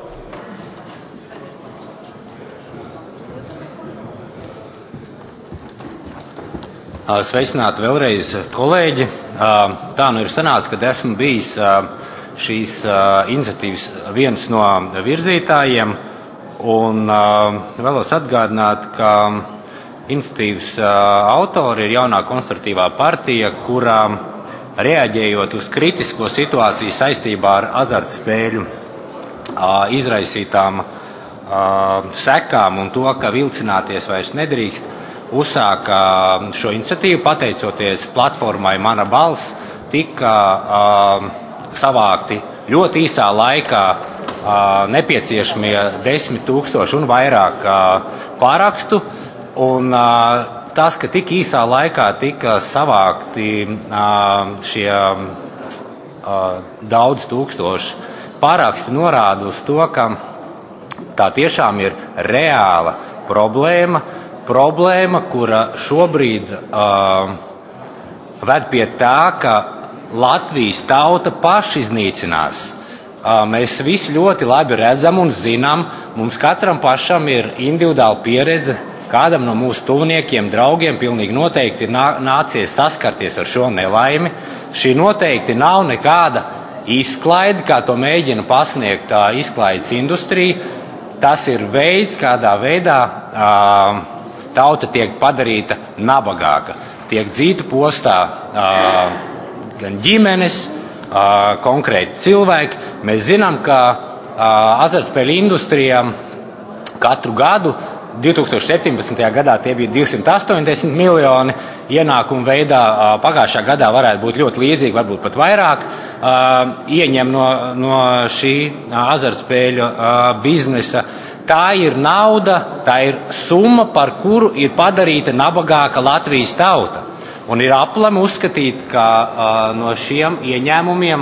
Sveicināti vēlreiz, kolēģi. Tā nu ir sanāca, kad esmu bijis šīs iniciatīvas viens no virzītājiem, un vēlos atgādināt, ka iniciatīvas autori ir jaunā konservatīvā partija, kurā reaģējot uz kritisko situāciju saistībā ar azartspēļu izraisītām sekām un to, ka vilcināties vairs nedrīkst, uzsāka šo iniciatīvu, pateicoties platformai Mana balss, tika uh, savākti ļoti īsā laikā uh, nepieciešamie desmit tūkstoši un vairāk uh, pārakstu, un uh, tas, ka tik īsā laikā tika savākti uh, šie uh, daudz tūkstoši pāraksti, norāda uz to, ka tā tiešām ir reāla problēma, Problēma, kura šobrīd uh, ved pie tā, ka Latvijas tauta pašiznīcinās. Uh, mēs visi ļoti labi redzam un zinām, mums katram pašam ir individuāla pieredze, kādam no mūsu tuviniekiem, draugiem pilnīgi noteikti ir nā, nācies saskarties ar šo nelaimi. Šī noteikti nav nekāda izklaide, kā to mēģina pasniegt uh, izklaides industrija. Tas ir veids, kādā veidā uh, tauta tiek padarīta nabagāka, tiek dzīta postā uh, gan ģimenes, uh, konkrēti cilvēki. Mēs zinām, ka uh, azartspēļu industrijā katru gadu, divi tūkstoši septiņpadsmitajā gadā tie bija divsimt astoņdesmit miljoni ienākumu veidā, uh, pagājušā gadā varētu būt ļoti līdzīgi, varbūt pat vairāk, uh, ieņem no, no šī uh, azartspēļu uh, biznesa. Tā ir nauda, tā ir summa, par kuru ir padarīta nabagāka Latvijas tauta. Un ir aplami uzskatīt, ka uh, no šiem ieņēmumiem uh,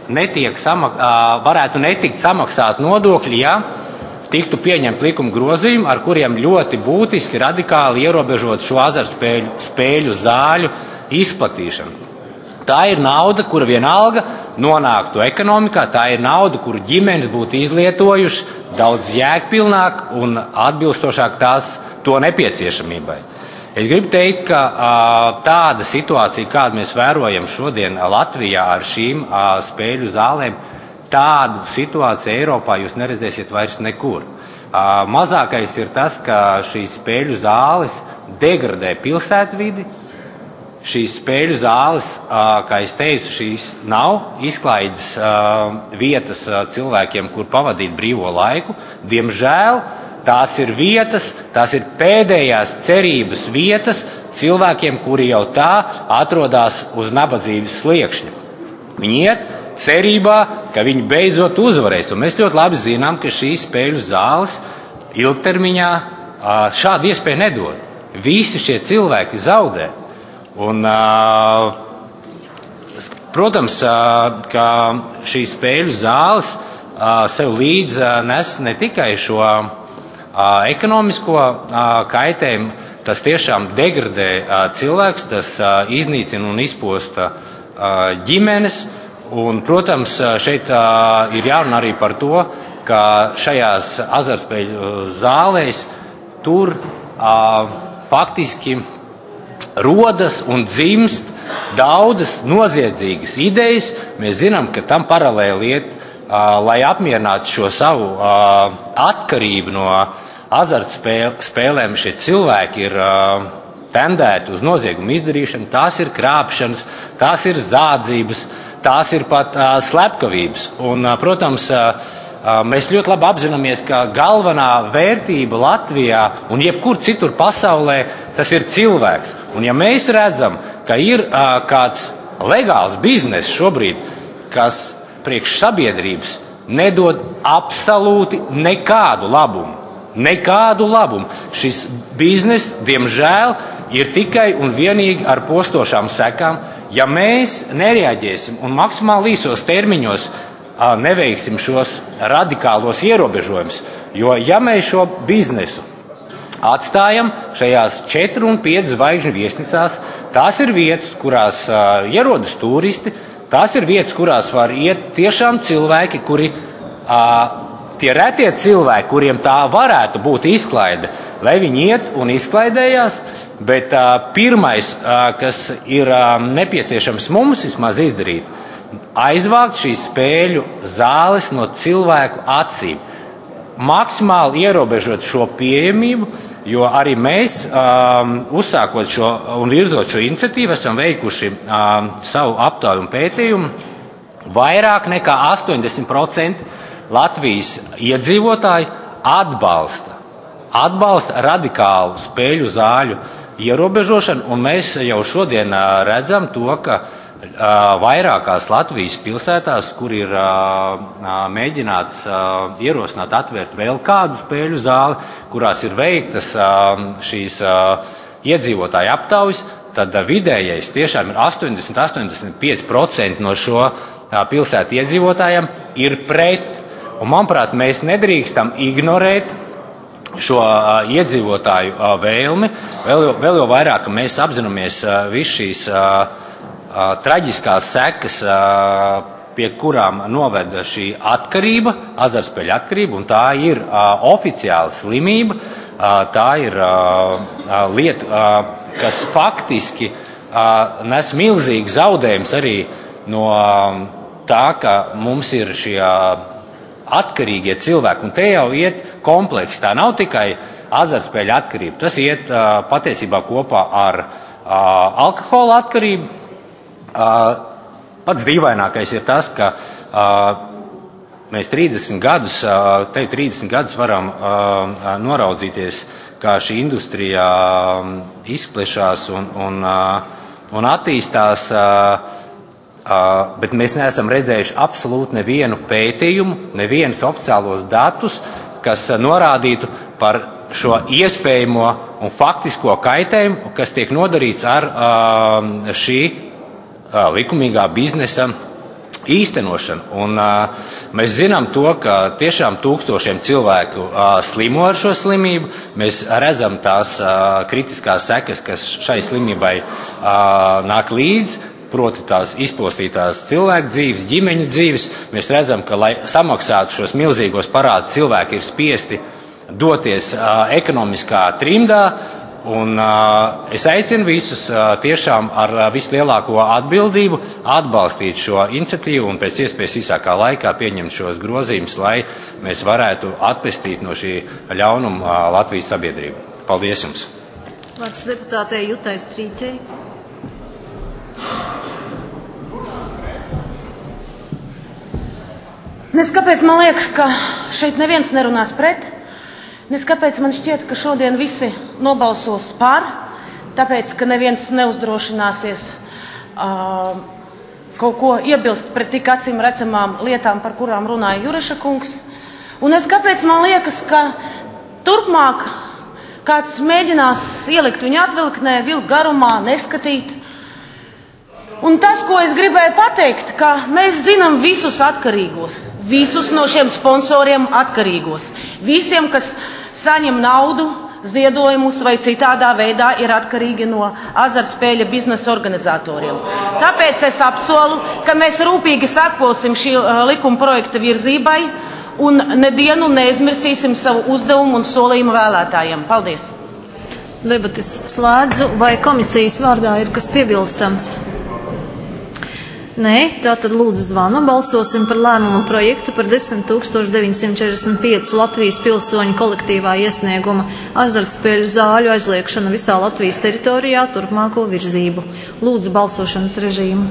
netiek samak, varētu netikt samaksāt nodokļi, ja tiktu pieņemt likuma grozījumi, ar kuriem ļoti būtiski radikāli ierobežot šo azartspēļu spēļu zāļu izplatīšanu. Tā ir nauda, kura vienalga nonāktu ekonomikā, tā ir nauda, kuru ģimenes būtu izlietojuši daudz jēgpilnāk un atbilstošāk tās to nepieciešamībai. Es gribu teikt, ka tāda situācija, kādu mēs vērojam šodien Latvijā ar šīm spēļu zālēm, tādu situāciju Eiropā jūs neredzēsiet vairs nekur. Mazākais ir tas, ka šīs spēļu zāles degradē pilsētvidi. Šīs spēļu zāles, kā es teicu, šīs nav izklaides vietas cilvēkiem, kur pavadīt brīvo laiku. Diemžēl tās ir vietas, tās ir pēdējās cerības vietas cilvēkiem, kuri jau tā atrodas uz nabadzības sliekšņa. Viņi iet cerībā, ka viņi beidzot uzvarēs. Un mēs ļoti labi zinām, ka šīs spēļu zāles ilgtermiņā šādu iespēju nedod. Visi šie cilvēki zaudē. Un, protams, ka šīs spēļu zāles sev līdz nes ne tikai šo ekonomisko kaitējumu, tas tiešām degradē cilvēks, tas iznīcina un izposta ģimenes. Un, protams, šeit ir jārunā arī par to, ka šajās azartspēļu zālēs tur faktiski rodas un dzimst daudzas noziedzīgas idejas. Mēs zinām, ka tam paralēli iet, lai apmierinātu šo savu atkarību no azartspēlēm, šie cilvēki ir tendēti uz noziegumu izdarīšanu. Tās ir krāpšanas, tās ir zādzības, tās ir pat slepkavības. Un, protams, mēs ļoti labi apzināmies, ka galvenā vērtība Latvijā un jebkur citur pasaulē tas ir cilvēks. Un ja mēs redzam, ka ir uh, kāds legāls bizness šobrīd, kas priekš sabiedrības nedod absolūti nekādu labumu, nekādu labumu, šis bizness, diemžēl, ir tikai un vienīgi ar postošām sekām. Ja mēs nereaģēsim un maksimāli īsos termiņos uh, neveiksim šos radikālos ierobežojumus, jo ja mēs šo biznesu atstājam šajās četru un piecu zvaigžņu viesnīcās, tās ir vietas, kurās uh, ierodas turisti, tās ir vietas, kurās var iet tiešām cilvēki, kuri, uh, tie retie cilvēki, kuriem tā varētu būt izklaide, lai viņi iet un izklaidējās, bet uh, pirmais, uh, kas ir uh, nepieciešams mums vismaz izdarīt, aizvākt šīs spēļu zāles no cilvēku acīm, maksimāli ierobežot šo pieejamību. Jo arī mēs, um, uzsākot šo un virzot šo iniciatīvu, esam veikuši um, savu aptauju un pētījumu. Vairāk nekā astoņdesmit procenti Latvijas iedzīvotāji atbalsta, atbalsta radikālu spēļu zāļu ierobežošanu, un mēs jau šodien uh, redzam to, ka uh, vairākās Latvijas pilsētās, kur ir uh, mēģināts uh, ierosināt atvērt vēl kādu spēļu zāli, kurās ir veiktas šīs iedzīvotāju aptaujas, tad vidējais tiešām ir astoņdesmit līdz astoņdesmit pieci procenti no šo pilsētu iedzīvotājiem ir pret. Un, manuprāt, mēs nedrīkstam ignorēt šo iedzīvotāju vēlmi, vēl jau, vēl jau vairāk, ka mēs apzināmies visu šīs traģiskās sekas, pie kurām noveda šī atkarība, azartspēļu atkarība, un tā ir uh, oficiāla slimība, uh, tā ir uh, lieta, uh, kas faktiski uh, nes milzīgu zaudējumus arī no uh, tā, ka mums ir šie atkarīgie cilvēki, un te jau iet kompleks, tā nav tikai azartspēļu atkarība, tas iet uh, patiesībā kopā ar uh, alkohola atkarību. Uh, Pats dīvainākais ir tas, ka uh, mēs trīsdesmit gadus, uh, te trīsdesmit gadus varam uh, noraudzīties, kā šī industrija uh, izplešās un, un, uh, un attīstās, uh, uh, bet mēs neesam redzējuši absolūti nevienu pētījumu, nevienus oficiālos datus, kas uh, norādītu par šo iespējamo un faktisko kaitējumu, kas tiek nodarīts ar uh, šī likumīgā biznesa īstenošanu. Un, uh, mēs zinām to, ka tiešām tūkstošiem cilvēku uh, slimo ar šo slimību. Mēs redzam tās uh, kritiskās sekas, kas šai slimībai uh, nāk līdzi, proti tās izpostītās cilvēku dzīves, ģimeņu dzīves. Mēs redzam, ka, lai samaksātu šos milzīgos parādus, cilvēki ir spiesti doties uh, ekonomiskā trimdā. Un, uh, es aicinu visus uh, tiešām ar uh, vislielāko atbildību atbalstīt šo iniciatīvu un pēc iespējas īsākā laikā pieņemt šos grozījumus, lai mēs varētu atpestīt no šī ļaunuma uh, Latvijas sabiedrību. Paldies jums! Vārds deputātei Jutai Strīķei. Nes kāpēc man liekas, ka šeit neviens nerunās pret, nes kāpēc man šķiet, ka šodien visi nobalsos par, tāpēc, ka neviens neuzdrošināsies uh, kaut ko iebilst pret tik acīm redzamām lietām, par kurām runāja Jureša kungs. Un es kāpēc man liekas, ka turpmāk kāds mēģinās ielikt viņu atvilknē, vilkt garumā, neskatīt. Un tas, ko es gribēju pateikt, ka mēs zinām visus atkarīgos, visus no šiem sponsoriem atkarīgos, visiem, kas saņem naudu, ziedojumus vai citādā veidā ir atkarīgi no azartspēļu biznesa organizatoriem. Tāpēc es apsolu, ka mēs rūpīgi sekosim šī uh, likuma projekta virzībai un nedienu neizmirsīsim savu uzdevumu un solījumu vēlētājiem. Paldies! Debates slēdzu. Vai komisijas vārdā ir kas piebilstams? Nē, tātad lūdzu zvanu. Balsosim par lēmumu projektu par desmit tūkstoši deviņsimt četrdesmit pieci Latvijas pilsoņu kolektīvā iesnieguma azartspēļu zāļu aizliekšana visā Latvijas teritorijā turpmāko virzību. Lūdzu balsošanas režīmu.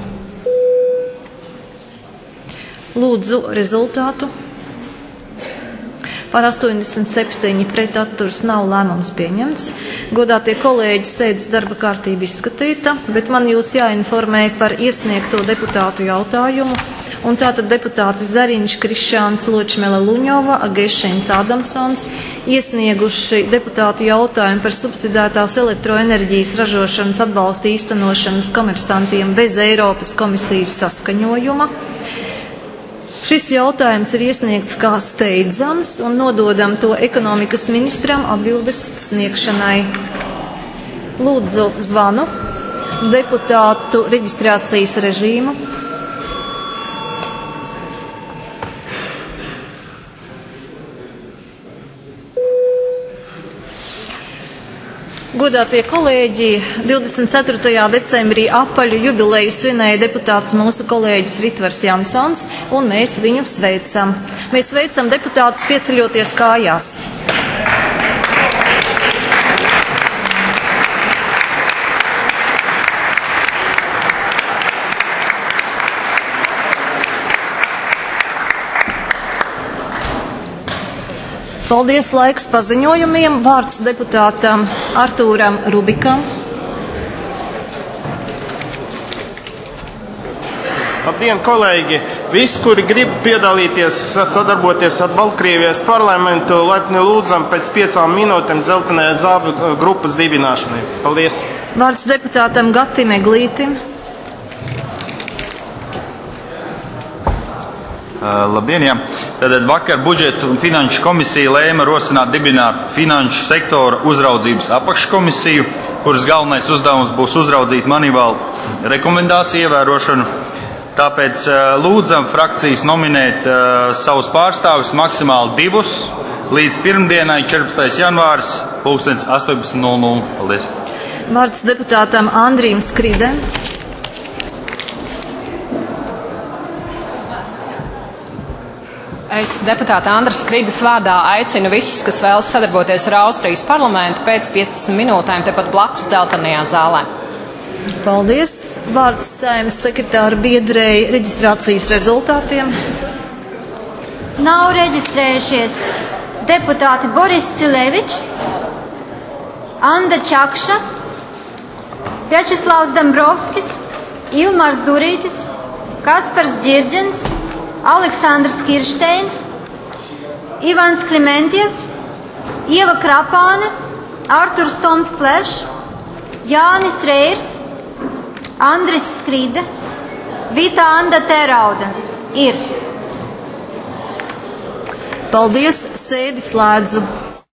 Lūdzu rezultātu. Par astoņdesmit septiņi pret atturas nav lēmums pieņemts. Godātie kolēģi, sēdes darba kārtība izskatīta, bet man jūs jāinformē par iesniegto deputātu jautājumu. Un tātad deputāti Zariņš, Krišāns, Ločmele Luņova, Agešins, Adamsons iesnieguši deputātu jautājumu par subsidētās elektroenerģijas ražošanas atbalsta īstenošanas komersantiem bez Eiropas komisijas saskaņojuma. Šis jautājums ir iesniegts kā steidzams un nododam to ekonomikas ministram atbildes sniegšanai. Lūdzu zvanu, deputātu reģistrācijas režīmu. Godātie kolēģi, divdesmit ceturtajā decembrī apaļu jubileju svinēja deputāts mūsu kolēģis Ritvars Jansons, un mēs viņu sveicam. Mēs sveicam deputātus pieceļoties kājās. Paldies, laiks paziņojumiem. Vārds deputātam Artūram Rubikam. Labdien, kolēģi! Visi, kuri grib piedalīties, sadarboties ar Baltkrievijas parlamentu, laipni lūdzam pēc piecām minūtēm dzeltenajā zābu grupas dibināšanai. Paldies! Vārds deputātam Gatim Eglītim. Uh, labdien, jā. Tātad vakar budžeta un finanšu komisija lēma rosināt dibināt finanšu sektora uzraudzības apakškomisiju, kuras galvenais uzdevums būs uzraudzīt manivālu rekomendāciju ievērošanu. Tāpēc uh, lūdzam frakcijas nominēt uh, savus pārstāvis maksimāli divus līdz pirmdienai, četrpadsmitais janvāris, pulkstens astoņpadsmit nulle nulle. Paldies. Vārds deputātam Andrīm Skridem. Es deputāta Andras Skridas vārdā aicinu visus, kas vēlas sadarboties ar Austrijas parlamentu pēc piecpadsmit minūtēm tepat blakus dzeltenajā zālē. Paldies. Vārds Saeimas sekretāra biedrēji reģistrācijas rezultātiem. Nav reģistrējušies deputāti Boris Cilevičs, Anda Čakša, Vjačeslavs Dambrovskis, Ilmārs Durītis, Kaspars Ģirģens, Aleksandrs Kiršteins, Ivans Klimentjevs, Ieva Krapāne, Arturs Toms Plešs, Jānis Reirs, Andris Skride, Vita Anda Terauda. Ir. Paldies, sēdi slēdzu.